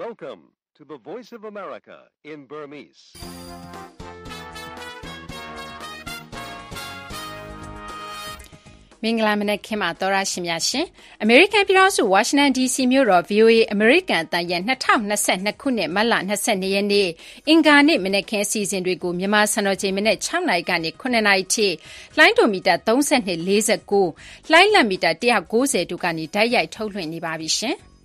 Welcome to the Voice of America in Burmese. ။မင်္ဂလာမနက်ခင်းပါသောရရှိများရှင်။ American ပြည်ထောင်စု Washington DC မြို့တော် VOA American အသံရဲ့2022ခုနှစ်မတ်လ22ရက်နေ့အင်္ဂါနေ့မနက်ခင်းအစီအစဉ်တွေကိုမြန်မာစံတော်ချိန်မနက်6နာရီကနေ9နာရီထိလိုင်းဒိုမီတာ3249လိုင်းလံမီတာ190တို့ကနေဓာတ်ရိုက်ထုတ်လွှင့်နေပါပြီရှင်။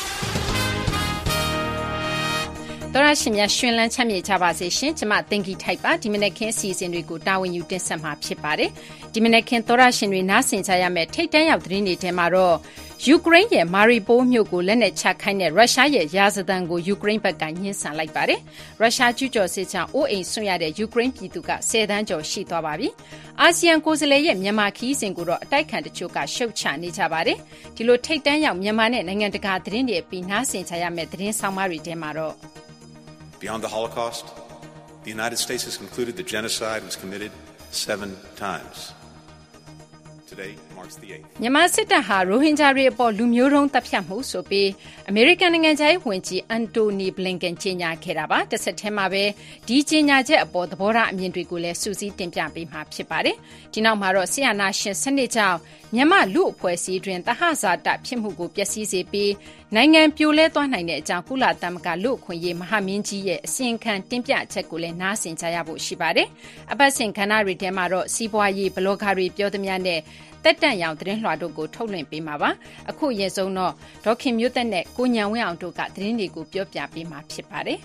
တော်ရရှိမြရှင်လန်းချမ်းမြေကြပါစေရှင်ကျမတင်ဂီထိုက်ပါဒီမနက်ခင်းအစီအစဉ်တွေကိုတာဝန်ယူတင်ဆက်မှာဖြစ်ပါတယ်ဒီမနက်ခင်းတော်ရရှင်တွေနားဆင်ကြရမယ့်ထိတ်တန်းရောက်သတင်းတွေထဲမှာတော့ယူကရိန်းရဲ့မာရီပိုးမြို့ကိုလက်နက်ချခိုင်းတဲ့ရုရှားရဲ့ရာဇသံကိုယူကရိန်းဘက်ကညှင်းဆန်လိုက်ပါတယ်ရုရှားကျူးကျော်စစ်ကြောင့်အိုးအိမ်ဆွန့်ရတဲ့ယူကရိန်းပြည်သူက10တန်းကျော်ရှိသွားပါပြီအာဆီယံကိုယ်စားလှယ်ရဲ့မြန်မာခီးစဉ်ကိုတော့အတိုက်ခံတချို့ကရှုတ်ချနေကြပါတယ်ဒီလိုထိတ်တန်းရောက်မြန်မာနဲ့နိုင်ငံတကာသတင်းတွေအပြီးနားဆင်ကြရမယ့်သတင်းဆောင်မတွေထဲမှာတော့ Beyond the Holocaust, the United States has concluded that genocide was committed 7 times. Today marks the 8th. မြန်မာစစ်တပ်ဟာရိုဟင်ဂျာတွေအပေါ်လူမျိုးတုံးတပ်ဖြတ်မှုဆိုပြီးအမေရိကန်နိုင်ငံသားဝန်ကြီးအန်တိုနီဘလင်ကန်ကြေညာခဲ့တာပါတစ်ဆက်တည်းမှာပဲဒီကြေညာချက်အပေါ်သဘောထားအမြင်တွေကိုလည်းစူးစီးတင်ပြပေးမှာဖြစ်ပါတယ်ဒီနောက်မှာတော့ဆီယနာရှင်စနစ်ကြောင့်မြန်မာလူအဖွဲ့အစည်းတွင်တဟဇာတဖြစ်မှုကိုပျက်စီးစေပြီးနိုင်ငံပြိုလဲသွားနိုင်တဲ့အကြောင်းကုလသမဂ္ဂလူအခွင့်အရေးမဟာမင်းကြီးရဲ့အစီရင်ခံတင်ပြချက်ကိုလည်းနားဆင်ကြရဖို့ရှိပါတယ်အပတ်စဉ်ခန္ဓာတွေထဲမှာတော့စီးပွားရေးဘလော့ဂါတွေပြောသမျှနဲ့တက်တန့်ရောင်သတင်းလွှာတို့ကိုထုတ်လွှင့်ပေးမှာပါအခုအရင်ဆုံးတော့ဒေါခင်မျိုးသက်နဲ့ကိုညံဝင်းအောင်တို့ကသတင်းတွေကိုပြောပြပေးမှာဖြစ်ပါတယ်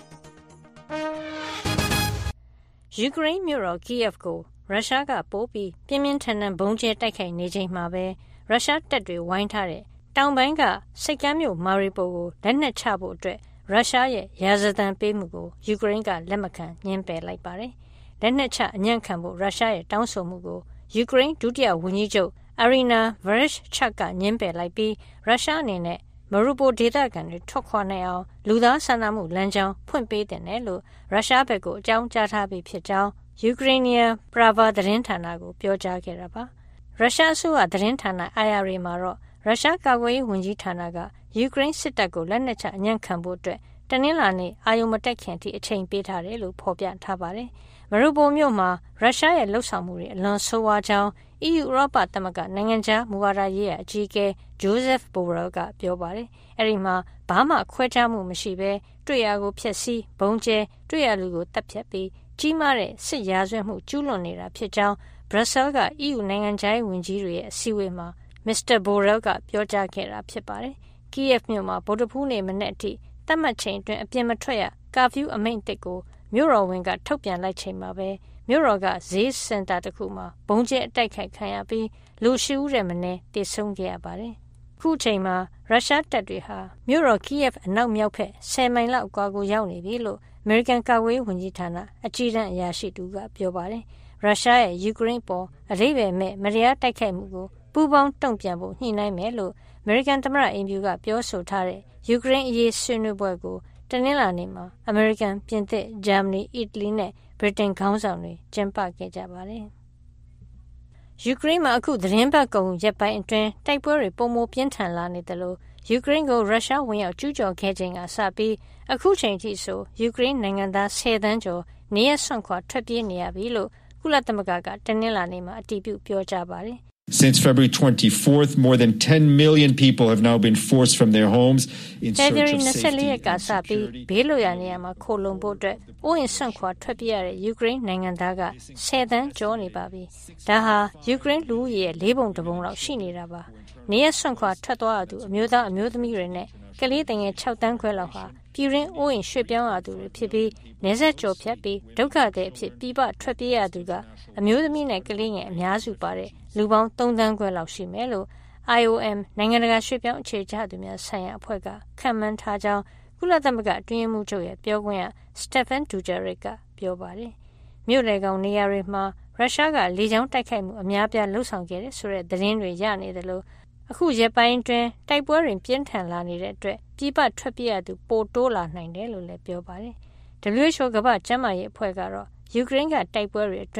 ယူကရိန်းမြို့တော် Kyiv ကိုရုရှားကပိုးပြီးပြင်းပြင်းထန်ထန်ဘုံကျဲတိုက်ခိုက်နေချိန်မှာပဲရုရှားတပ်တွေဝိုင်းထားတဲ့တောင်ပိုင်းကစိတ်ကမ်းမြို့မာရီပိုကိုလက်နက်ချဖို့အတွက်ရုရှားရဲ့ရာဇသံပေးမှုကိုယူကရိန်းကလက်မခံညှင်းပယ်လိုက်ပါတယ်လက်နက်ချအညံ့ခံဖို့ရုရှားရဲ့တောင်းဆိုမှုကိုယူကရိန်းဒုတိယဝန်ကြီးချုပ်Irina Vereshchuk ကညှင်းပယ်လိုက်ပြီးရုရှားအနေနဲ့မာရီပိုဒေသခံတွေထွက်ခွာနိုင်အောင်လူသားစာနာမှုလမ်းကြောင်းဖွင့်ပေးတယ်လို့ရုရှားဘက်ကိုအကြောင်းကြားထားပြီးဖြစ်ကြောင်းယူကရိန်း Prava သတင်းဌာနကိုပြောကြားခဲ့တာပါရုရှားအစိုးရသတင်းဌာန IRA မှာတော့ရုရှားကာကွယ်ရေးဝန်ကြီးဌာနကယူကရိန်းစစ်တပ်ကိုလက်နက်ချအညံ့ခံဖို့အတွက်တနင်္လာနေ့အာရုံမတက်ခင်ထိအချိန်ပေးထားတယ်လို့ဖော်ပြထားပါတယ်မရူပိုမြို့မှာရုရှားရဲ့လှုပ်ဆောင်မှုတွေအလွန်ဆိုးဝါးကြောင်း EU ဥရောပသမဂ္ဂနိုင်ငံခြားမူဝါဒရေးရာအကြီးအကဲ Joseph Borrell ကပြောပါတယ်။အဲဒီမှာဘာမှခွဲခြားမှုမရှိဘဲတွေ့ရကိုဖျက်ဆီးဘုံကျဲတွေ့ရလူကိုတပ်ဖြတ်ပြီးကြီးမားတဲ့စစ်ရာဇဝတ်မှုကျူးလွန်နေတာဖြစ်ကြောင်း Brussels က EU နိုင်ငံခြားရေးဝန်ကြီးတွေရဲ့အစည်းအဝေးမှာ Mr. Borrell ကပြောကြားခဲ့တာဖြစ်ပါတယ်။ Kyiv မြို့မှာဗုဒ္ဓဖူးနေ့မနေ့အထိသတ်မှတ်ချိန်အတွင်းအပြင်မထွက်ရကာဖျူးအမိန့်တစ်ကိုမြို့တော်ဝင်ကထုတ်ပြန်လိုက်ချိန်မှာပဲမြို့တော်ကဈေးစင်တာတစ်ခုမှာဘုံကျဲအတိုက်ခိုက်ခံရပြီးလူရှိဦးတဲ့မနေ့တည်ဆုံခဲ့ရပါတယ်။ခုချိန်မှာရုရှားတပ်တွေဟာမြို့တော် Kyiv အနောက်မြောက်ဘက်10မိုင်လောက်အကွာကိုရောက်နေပြီလို့ American ကာကွယ်ရေးဝန်ကြီးဌာနအကြီးတန်းအရာရှိတူကပြောပါတယ်။ရုရှားရဲ့ယူကရိန်းပေါ်အရေးပဲမဲ့မတရားတိုက်ခိုက်မှုကိုပူးပေါင်းတုံ့ပြန်ဖို့ညှိနှိုင်းမယ်လို့ American သမ္မတအင်ဖြူကပြောဆိုထားတဲ့ယူကရိန်းအရေးဆွေးနွေးပွဲကိုတနင်္လာနေ့မှာ American ပြင်သစ်ဂျာမနီအီတလီနဲ့ဗြိတိန်ခေါင်းဆောင်တွေကျင်းပခဲ့ကြပါတယ်။ယူကရိန်းမှာအခုသတင်းပတ်ကုန်ရက်ပိုင်းအတွင်းတိုက်ပွဲတွေပုံမပြင်းထန်လာနေတယ်လို့ယူကရိန်းကိုရုရှားဝင်ရောက်ကျူးကျော်ခဲ့ချိန်ကစပြီးအခုချိန်ထိဆိုယူကရိန်းနိုင်ငံသား10တန်းကျော်နေရဆွန့်ခွာထွက်ပြေးနေရပြီလို့ကုလသမဂ္ဂကတနင်္လာနေ့မှာအတည်ပြုပြောကြားပါတယ်။ Since February 24th, more than 10 million people have now been forced from their homes in search of safety. ကစပြီးဘေးလွတ်ရာနေရာမှာခိုလုံဖို့အတွက်အိုးအိမ်ဆွန့်ခွာထွက်ပြေးရတဲ့ယူကရိန်းနိုင်ငံသားက10တန်းကျော်နေပါပြီ။ဒါဟာယူကရိန်းလူဦးရေရဲ့4ပုံ1ပုံလောက်ရှိနေတာပါ။နေရဆွန့်ခွာထွက်သွားရသူအမျိုးသားအမျိုးသမီးတွေနဲ့ကလေးငယ်6တန်းခွဲလောက်ဟာပြည်ရင်းအိုးအိမ်ရွှေ့ပြောင်းရသူတွေဖြစ်ပြီးနေဆက်ကြော်ဖြတ်ပြီးဒုက္ခသည်အဖြစ်ပြပထွက်ပြေးရသူကအမျိုးသမီးနဲ့ကလေးငယ်အများစုပါတဲ့လူပေါင်း3တန်းခွဲလောက်ရှိမယ်လို့ IOM နိုင်ငံတကာရွှေ့ပြောင်းအခြေချသူများဆိုင်ရာအဖွဲ့ကခန့်မှန်းထားကြောင်းကုလသမဂ္ဂအတွင်းရေးမှူးချုပ်ရဲ့ပြောခွင့်ရ Stephen Dujarric ကပြောပါတယ်။မြို့လေကောင်နေရာတွေမှာရုရှားကလေကြောင်းတိုက်ခိုက်မှုအများပြားလှုပ်ဆောင်ခဲ့တဲ့ဆိုတဲ့သတင်းတွေရနေတယ်လို့အခုရက်ပိုင်းတွင်တိုက်ပွဲတွေပြင်းထန်လာနေတဲ့အတွက်ပြည်ပထွက်ပြေးရသူပိုတိုးလာနိုင်တယ်လို့လည်းပြောပါတယ်။ WHO ကမ္ဘာ့ကျန်းမာရေးအဖွဲ့ကတော့ယူကရိန်းကတိုက်ပွဲတွေအတွင်း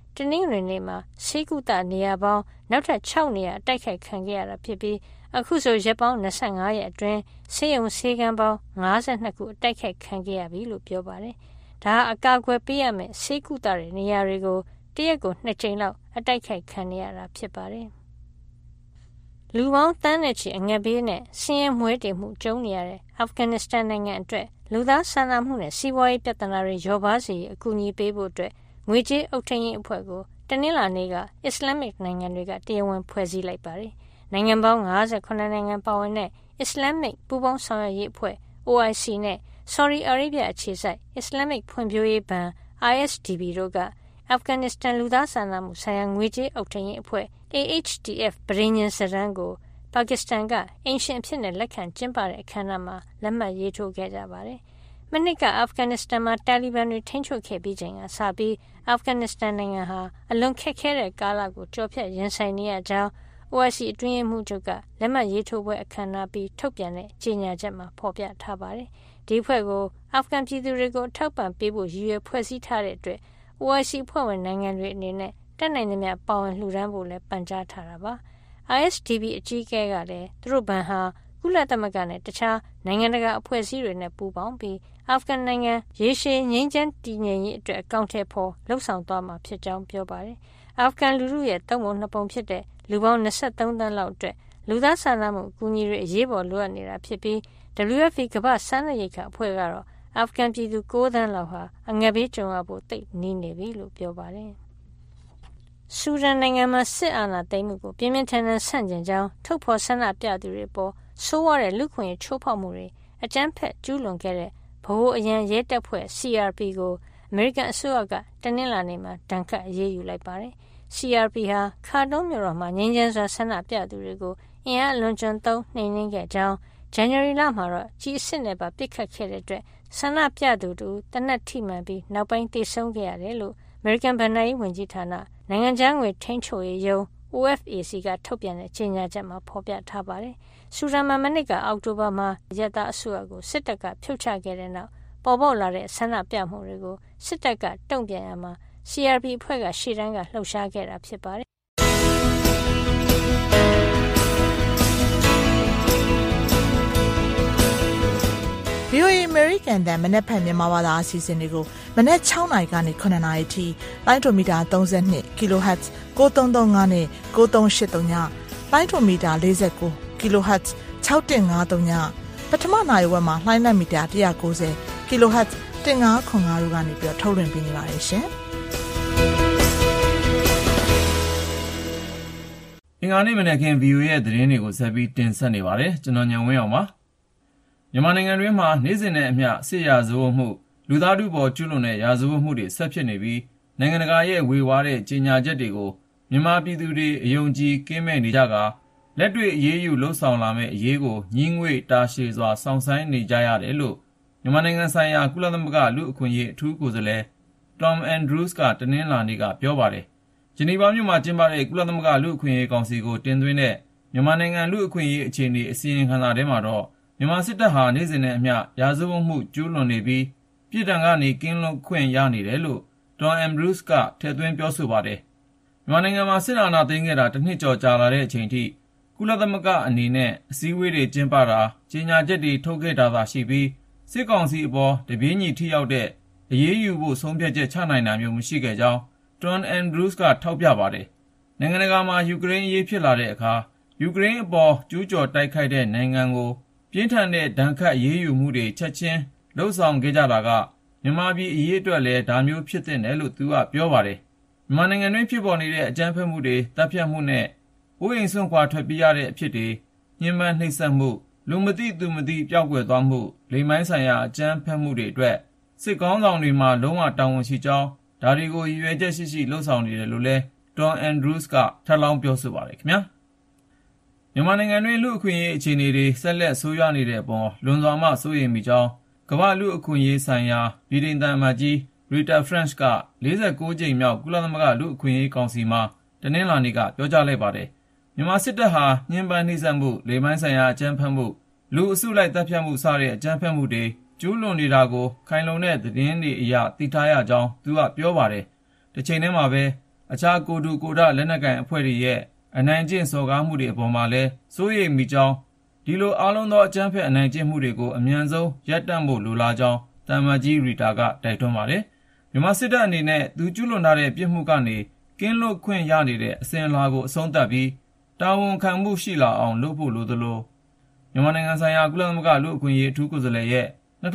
တနင်္ဂနွေနေ့မှာဆေးကုသနေရာပေါင်းနောက်ထပ်6နေရာတိုက်ခိုက်ခံခဲ့ရတာဖြစ်ပြီးအခုဆိုရက်ပေါင်း25ရက်အတွင်းဆေးရုံဆေးခန်းပေါင်း52ခုတိုက်ခိုက်ခံခဲ့ရပြီလို့ပြောပါတယ်။ဒါဟာအကာအကွယ်ပေးရမယ့်ဆေးကုသတဲ့နေရာတွေကိုတရက်ကို2ကြိမ်လောက်အတိုက်ခိုက်ခံရတာဖြစ်ပါတယ်။လူပေါင်းတန်းနဲ့ချီအငတ်ဘေးနဲ့ဆင်းရဲမွဲတေမှုကြုံနေရတဲ့အာဖဂန်နစ္စတန်နိုင်ငံအတွက်လူသားစာနာမှုနဲ့စီးပွားရေးပြဿနာတွေလျော့ပါးစေအကူအညီပေးဖို့အတွက်ငွေကြေးအုပ်ထိန်းရေးအဖွဲ့ကိုတနင်္လာနေ့ကအစ္စလာမစ်နိုင်ငံတွေကတရားဝင်ဖွဲ့စည်းလိုက်ပါတယ်။နိုင်ငံပေါင်း58နိုင်ငံပါဝင်တဲ့အစ္စလာမစ်ပူးပေါင်းဆောင်ရွက်ရေးအဖွဲ့ OIC နဲ့ Saudi Arabia အခြေစိုက်အစ္စလာမစ်ဖွံ့ဖြိုးရေးဘဏ် ISDB တို့ကအာဖဂန်နစ္စတန်လူသားစာနာမှုဆိုင်ရာငွေကြေးအုပ်ထိန်းရေးအဖွဲ့ AHTF ပဋိညာဉ်စာတမ်းကိုပါကစ္စတန်ကအိမ်ရှင်အဖြစ်နဲ့လက်ခံကျင်းပတဲ့အခမ်းအနားမှာလက်မှတ်ရေးထိုးခဲ့ကြပါတယ်။မနှစ်ကအာဖဂန်နစ္စတန်မှာတာလီဘန်တွေထိန်းချုပ်ခဲ့ပြီးချိန်ကစပြီးအာဖဂန်နစ္စတန်နိုင်ငံဟာအလွန်ခက်ခဲတဲ့ကာလကိုကျော်ဖြတ်ရင်ဆိုင်နေရကြောင်း OIC အတွင်းရေးမှူးချုပ်ကလက်မှတ်ရေးထိုးပွဲအခမ်းအနားပြီးထုတ်ပြန်တဲ့ကြေညာချက်မှာဖော်ပြထားပါတယ်။ဒီအဖွဲ့ကိုအာဖဂန်ပြည်သူတွေကိုထောက်ပံ့ပေးဖို့ရည်ရွယ်ဖွဲ့စည်းထားတဲ့အတွက် OIC ဖွဲ့ဝင်နိုင်ငံတွေအနေနဲ့တက်နိုင်သမျှပါဝင်လှူဒါန်းဖို့လည်းပန်ကြားထားတာပါ။ ISDB အကြီးအကဲကလည်းသူတို့ဘဏ်ဟာကုလသမဂ္ဂနဲ့တခြားနိုင်ငံတကာအဖွဲ့အစည်းတွေနဲ့ပူးပေါင်းပြီးအာဖဂန်နိုင်ငံရေရှည်ငြိမ်းချမ်းတည်ငြိမ်ရေးအတွက်အကောင့်ထဲပေါ်လှုပ်ဆောင်သွားမှာဖြစ်ကြောင်းပြောပါတယ်။အာဖဂန်လူထုရဲ့3ပုံ2ပုံဖြစ်တဲ့လူပေါင်း23သန်းလောက်အတွက်လူသားစာနာမှုအကူအညီတွေအရေးပေါ်လိုအပ်နေတာဖြစ်ပြီး WFP ကမ္ဘာ့စားနပ်ရိက္ခာအဖွဲ့ကတော့အာဖဂန်ပြည်သူ9သန်းလောက်ဟာအငတ်ဘေးကြုံရဖို့သိပ်နီးနေပြီလို့ပြောပါတယ်။ဆူဒန်နိုင်ငံမှာစစ်အာဏာသိမ်းမှုကိုပြင်းပြင်းထန်ထန်ဆန့်ကျင်ကြောင်းထုတ်ဖော်ဆန္ဒပြသူတွေပေါ်ဆိုးဝါးတဲ့လူခွင့်ရေးချိုးဖောက်မှုတွေအကြမ်းဖက်ကျူးလွန်ခဲ့တဲ့ဗဟိုအရန်ရဲတပ်ဖွဲ့ CRP ကိုအမေရိကန်အစိုးရကတနင်္လာနေ့မှာဒဏ်ခတ်အရေးယူလိုက်ပါတယ်။ CRP ဟာခါတုံးမြို့တော်မှာငြိမ်းချမ်းစွာဆန္ဒပြသူတွေကိုအင်အားအလွန်ကျွံသုံးနှိမ်နင်းခဲ့ကြောင်းဇန်နဝါရီလမှာတော့ကြီးအစ်စ်နဲ့ပါပစ်ခတ်ခဲ့တဲ့အတွက်ဆန္ဒပြသူတို့တနက်ထိမှန်ပြီးနောက်ပိုင်းသေဆုံးခဲ့ရတယ်လို့အမေရိကန်ဗဏ္ဍာရေးဝန်ကြီးဌာနနိုင်ငံခြားငွေထိန်းချုပ်ရေးရုံး OFAC ကထုတ်ပြန်တဲ့ကြေညာချက်မှာဖော်ပြထားပါတယ်။ဆူဒန်မှာမနှစ်ကအောက်တိုဘာမှာရက်သားအစိုးရကိုစစ်တပ်ကဖြုတ်ချခဲ့တဲ့နောက်ပေါ်ပေါက်လာတဲ့ဆန္ဒပြမှုတွေကိုစစ်တပ်ကတုံ့ပြန်ရမှာ CRP အဖွဲ့ကရှေ့တန်းကလှုပ်ရှားခဲ့တာဖြစ်ပါတယ်။ VOA American တန်မနေ့ဖက်မြန်မာဘာသာအစီအစဉ်တွေကိုမနေ့6နာရီကနေ9နာရီထိလိုင်းဒိုမီတာ32 kHz 9335နဲ့9383ညလိုင်းဒိုမီတာ49 kHz 6153ညပထမနာရီဝက်မှာလိုင်းလက်မီတာ190 kHz 1505တို့ကနေပြီးထုတ်လွှင့်ပေးနေပါတယ်ရှင်။အင်္ဂါနေ့မနက်ခင်း VOA ရဲ့သတင်းတွေကိုဆက်ပြီးတင်ဆက်နေပါတယ်။ကျွန်တော်ညံဝင်းအောင်ပါ။မြန်မာနိုင်ငံတွင်းမှာနေ့စဉ်နဲ့အမျှစစ်ရာဇဝတ်မှုလူသားထုပေါ်ကျူးလွန်တဲ့ရာဇဝတ်မှုတွေဆက်ဖြစ်နေပြီးနိုင်ငံတကာရဲ့ဝေဝါးတဲ့ကြေညာချက်တွေကိုမြန်မာပြည်သူတွေအယုံကြည်ကင်းမဲ့နေကြကလက်တွေ့အရေးယူလှုပ်ဆောင်လာမယ့်အရေးကိုညှင်းငွေ့တာရှည်စွာစောင့်ဆိုင်းနေကြရတယ်လို့မြန်မာနိုင်ငံဆိုင်ရာကုလသမဂ္ဂလူ့အခွင့်အရေးအထူးကိုယ်စားလှယ် Tom Andrews ကတနင်္လာနေ့ကပြောပါတယ်။ဂျနီဗာမြို့မှာကျင်းပတဲ့ကုလသမဂ္ဂလူ့အခွင့်အရေးကောင်စီကိုတင်သွင်းတဲ့မြန်မာနိုင်ငံလူ့အခွင့်အရေးအခြေအနေအစီရင်ခံစာထဲမှာတော့မြန်မာစစ်တပ်ဟာနေ့စဉ်နဲ့အမျှရာဇဝတ်မှုကျူးလွန်နေပြီးပြည်ထံကနေကင်းလွတ်ခွင့်ရနေတယ်လို့ Tom Andrews ကထည့်သွင်းပြောဆိုပါတယ်။မြန်မာနိုင်ငံမှာစစ်အာဏာသိမ်းခဲ့တာတစ်နှစ်ကျော်ကြာလာတဲ့အချိန်ထိကုလသမဂ္ဂအနေနဲ့အစည်းအဝေးတွေကျင်းပတာကြေညာချက်တွေထုတ်ခဲ့တာသာရှိပြီးစစ်ကောင်စီအပေါ်တပြေးညီထိရောက်တဲ့အရေးယူဖို့ဆုံးဖြတ်ချက်ချနိုင်တာမျိုးမရှိခဲ့ကြောင်း Tom Andrews ကထောက်ပြပါတယ်။နိုင်ငံတကာမှာယူကရိန်းအရေးဖြစ်လာတဲ့အခါယူကရိန်းအပေါ်ကျူးကျော်တိုက်ခိုက်တဲ့နိုင်ငံကိုပြင်းထန်တဲ့ဒဏ်ခတ်အရေးယူမှုတွေချက်ချင်းလှုပ်ဆောင်ခဲ့ကြတာကမြန်မာပြည်အရေးအတွက်လည်းဒါမျိုးဖြစ်တဲ့တယ်လို့သူကပြောပါတယ်။မြန်မာနိုင်ငံတွင်းဖြစ်ပေါ်နေတဲ့အကြမ်းဖက်မှုတွေတပ်ဖြတ်မှုနဲ့အိုးအိမ်စွန့်ခွာထွက်ပြေးရတဲ့အဖြစ်တွေညှဉ်းပန်းနှိပ်စက်မှုလူမသိသူမသိပျောက်ကွယ်သွားမှုလိမ်မိုင်းဆိုင်ရာအကြမ်းဖက်မှုတွေအတွက်စစ်ကောင်းဆောင်တွေမှာလုံးဝတာဝန်ရှိကြောင်းဒါတွေကိုရည်ရွယ်ချက်ရှိရှိလှုပ်ဆောင်နေတယ်လို့လည်း Tom Andrews ကထပ်လောင်းပြောဆိုပါတယ်ခင်ဗျာ။မြန်မာနိုင်ငံတွင်းလူ့အခွင့်အရေးအခြေအနေတွေဆက်လက်ဆိုးရွားနေတဲ့အပေါ်လွန်စွာမှစိုးရိမ်မိကြောင်းကမ္ဘာ့လူ့အခွင့်အရေးဆိုင်ရာဗြိတိန်သံအမတ်ကြီး Rita French က49ကြိမ်မြောက်ကုလသမဂ္ဂလူ့အခွင့်အရေးကောင်စီမှာတနင်္လာနေ့ကပြောကြားလိုက်ပါတယ်။မြန်မာစစ်တပ်ဟာညှဉ်းပန်းနှိပ်စက်မှုလိမ်မိုင်းဆိုင်ရာအကြမ်းဖက်မှုလူအစုလိုက်တပ်ဖြတ်မှုစတဲ့အကြမ်းဖက်မှုတွေကျူးလွန်နေတာကိုခိုင်လုံတဲ့သတင်းတွေအရသိထားရကြောင်းသူကပြောပါတယ်။တစ်ချိန်တည်းမှာပဲအခြားကိုတူကိုဒလက်နက်ကိုင်အဖွဲ့တွေရဲ့အနိုင်ကျင့်စော်ကားမှုတွေအပေါ်မှာလည်းစိုးရိမ်မိကြောင်းဒီလိုအားလုံးသောအကြမ်းဖက်အနိုင်ကျင့်မှုတွေကိုအမြန်ဆုံးရပ်တန့်ဖို့လိုလားကြောင်းသံအမတ်ကြီးရီတာကတိုက်တွန်းပါတယ်။မြန်မာစစ်တပ်အနေနဲ့သူကျူးလွန်ထားတဲ့ပြစ်မှုကနေကင်းလွတ်ခွင့်ရနေတဲ့အစဉ်အလာကိုအဆုံးသတ်ပြီးတာဝန်ခံမှုရှိလာအောင်လုပ်ဖို့လိုသလိုမြန်မာနိုင်ငံဆိုင်ရာကုလသမဂ္ဂလူ့အခွင့်အရေးအထူးကိုယ်စားလှယ်ရဲ့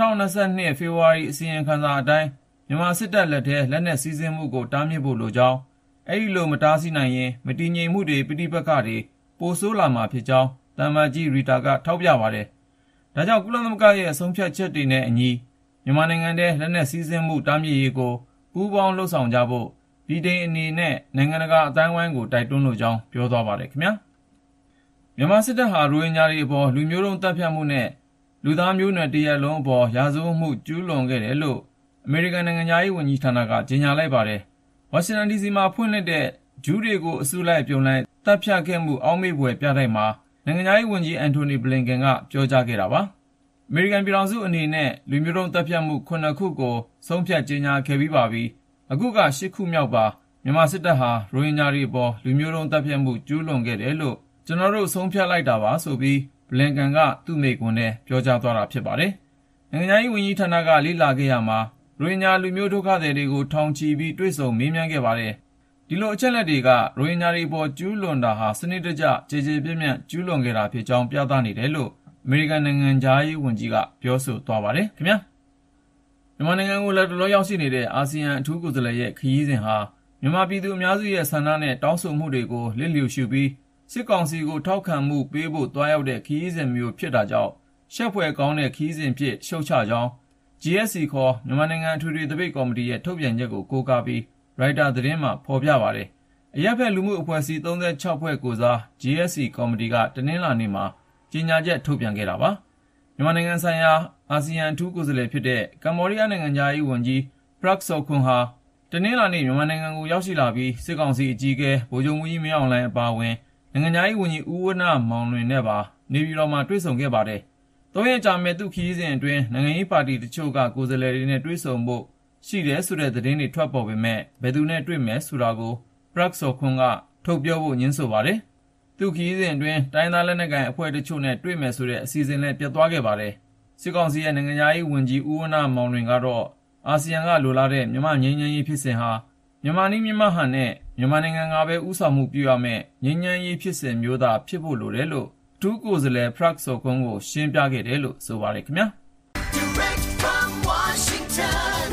2022ဖေဖော်ဝါရီအစီရင်ခံစာအတိုင်းမြန်မာစစ်တပ်လက်ထဲလက်နက်စီးဆင်းမှုကိုတားမြစ်ဖို့လိုကြောင်းအဲဒီလိုမတားဆီးနိုင်ရင်မတည်ငြိမ်မှုတွေပဋိပက္ခတွေပိုဆိုးလာမှာဖြစ်ကြောင်းသံအမတ်ကြီးရီတာကထောက်ပြပါတယ်။ဒါကြောင့်ကုလသမဂ္ဂရဲ့ဆုံးဖြတ်ချက်တွေနဲ့အညီမြန်မာနိုင်ငံထဲလက်နက်စီးဆင်းမှုတားမြစ်ရေးကိုပူးပေါင်းလှုပ်ဆောင်ကြဖို့ဗြိတိန်အနေနဲ့နိုင်ငံတကာအတိုင်းအဝိုင်းကိုတိုက်တွန်းလိုကြောင်းပြောသွားပါတယ်ခင်ဗျာ။မြန်မာစစ်တပ်ဟာရိုဟင်ဂျာတွေအပေါ်လူမျိုးတုံးတပ်ဖြတ်မှုနဲ့လူသားမျိုးနွယ်တစ်ရပ်လုံးအပေါ်ရာဇဝတ်မှုကျူးလွန်ခဲ့တယ်လို့အမေရိကန်နိုင်ငံသားရေးဝန်ကြီးဌာနကကြေညာလိုက်ပါတယ်။ဝါရှင်တန် DC မှာဖွင့်လှစ်တဲ့ဂျူးတွေကိုအစုလိုက်ပြုံလိုက်တပ်ဖြတ်ခဲ့မှုအောက်မေ့ဖွယ်ပြတိုက်မှာနိုင်ငံသားရေးဝန်ကြီးအန်တိုနီဘလင်ကန်ကပြောကြားခဲ့တာပါ။အမေရိကန်ပြည်ထောင်စုအနေနဲ့လူမျိုးတုံးတပ်ဖြတ်မှု9ခုကိုဆုံးဖြတ်ကြေညာခဲ့ပြီးပါပြီ။အခုက10ခုမြောက်ပါမြန်မာစစ်တပ်ဟာရိုဟင်ဂျာတွေအပေါ်လူမျိုးတုံးတပ်ဖြတ်မှုကျူးလွန်ခဲ့တယ်လို့ကျွန်တော်တို့ဆုံးဖြတ်လိုက်တာပါဆိုပြီးဘလင်ကန်ကသူ့မိန့်ခွန်းထဲပြောကြားသွားတာဖြစ်ပါတယ်။နိုင်ငံသားရေးဝန်ကြီးဌာနကလေ့လာခဲ့ရမှာရိုဟင်ဂျာလူမျိုးဒုက္ခသည်တွေကိုထောင်ချီပြီးတွေ့ဆုံမေးမြန်းခဲ့ပါတယ်။ဒီလိုအချက်လက်တွေကရိုဟင်ဂျာတွေပေါ်ကျူးလွန်တာဟာစနစ်တကျကြေကြေပြန့်ပြန့်ကျူးလွန်ခဲ့တာဖြစ်ကြောင်းပြသနေတယ်လို့အမေရိကန်နိုင်ငံသားရေးဝန်ကြီးကပြောဆိုသွားပါတယ်ခင်ဗျာ။မြန်မာနိုင်ငံကိုလက်တော်ရောက်ရှိနေတဲ့အာဆီယံအထူးကိုယ်စားလှယ်ရဲ့ခရီးစဉ်ဟာမြန်မာပြည်သူအများစုရဲ့ဆန္ဒနဲ့တောင်းဆိုမှုတွေကိုလစ်လျူရှုပြီးစစ်ကောင်စီကိုထောက်ခံမှုပေးဖို့တွားရောက်တဲ့ခရီးစဉ်မျိုးဖြစ်တာကြောင့်ရှက်ဖွယ်ကောင်းတဲ့ခရီးစဉ်ဖြစ်ရှုတ်ချကြောင်း GSC ခေါ်မြန်မာနိုင်ငံအထွေထွေသပိတ်ကော်မတီရဲ့ထုတ်ပြန်ချက်ကိုကိုးကားပြီးရိုက်တာသတင်းမှာဖော်ပြပါတယ်။အရပ်ဖက်လူမှုအဖွဲ့အစည်း36ဖွဲ့ကိုစား GSC ကော်မတီကတနင်္လာနေ့မှာကြေညာချက်ထုတ်ပြန်ခဲ့တာပါ။မြန်မာနိုင်ငံဆိုင်ရာအာဆီယံအထူးကိုယ်စားလှယ်ဖြစ်တဲ့ကမ္ဘောဒီးယားနိုင်ငံသားရေးဝန်ကြီး Prak Sokhonn ဟာတနင်္လာနေ့မြန်မာနိုင်ငံကိုရောက်ရှိလာပြီးစစ်ကောင်စီအကြီးအကဲဗိုလ်ချုပ်မှူးကြီးမင်းအောင်လှိုင်အပါအဝင်နိုင်ငံသားရေးဝန်ကြီးဦးဝဏ္ဏမောင်လွင်နဲ့ပါနေပြည်တော်မှာတွေ့ဆုံခဲ့ပါတယ်။၃ရက်ကြာမဲ့သူခရီးစဉ်အတွင်းနိုင်ငံရေးပါတီတချို့ကကိုယ်စားလှယ်တွေနဲ့တွေ့ဆုံဖို့ရှိတယ်ဆိုတဲ့သတင်းတွေထွက်ပေါ်ပေမဲ့ဘယ်သူနဲ့တွေ့မယ်ဆိုတာကို Prak Sokhonn ကထုတ်ပြောဖို့ညှင်းဆိုပါတယ်။သူခရီးစဉ်အတွင်းတိုင်းသားလက်နက်ကိုင်အဖွဲ့တချို့နဲ့တွေ့မယ်ဆိုတဲ့အစီအစဉ်လည်းပြတ်သွားခဲ့ပါတယ်။စစ်ကောင်စီရဲ့နိုင်ငံရေးဝန်ကြီးဦးဝဏ္ဏမောင်လွင်ကတော့အာဆီယံကလိုလားတဲ့မြန်မာငြိမ်းချမ်းရေးဖြစ်စဉ်ဟာမြန်မာနည်းမြန်မာဟန်နဲ့မြန်မာနိုင်ငံကပဲဥဆောင်မှုပြုရမယ်ငြိမ်းချမ်းရေးဖြစ်စဉ်မျိုးသာဖြစ်ဖို့လိုတယ်လို့အထူးကိုယ်စားလှယ် Prak Sokhonn ကိုရှင်းပြခဲ့တယ်လို့ဆိုပါတယ်ခင်ဗျာ။ Direct from Washington,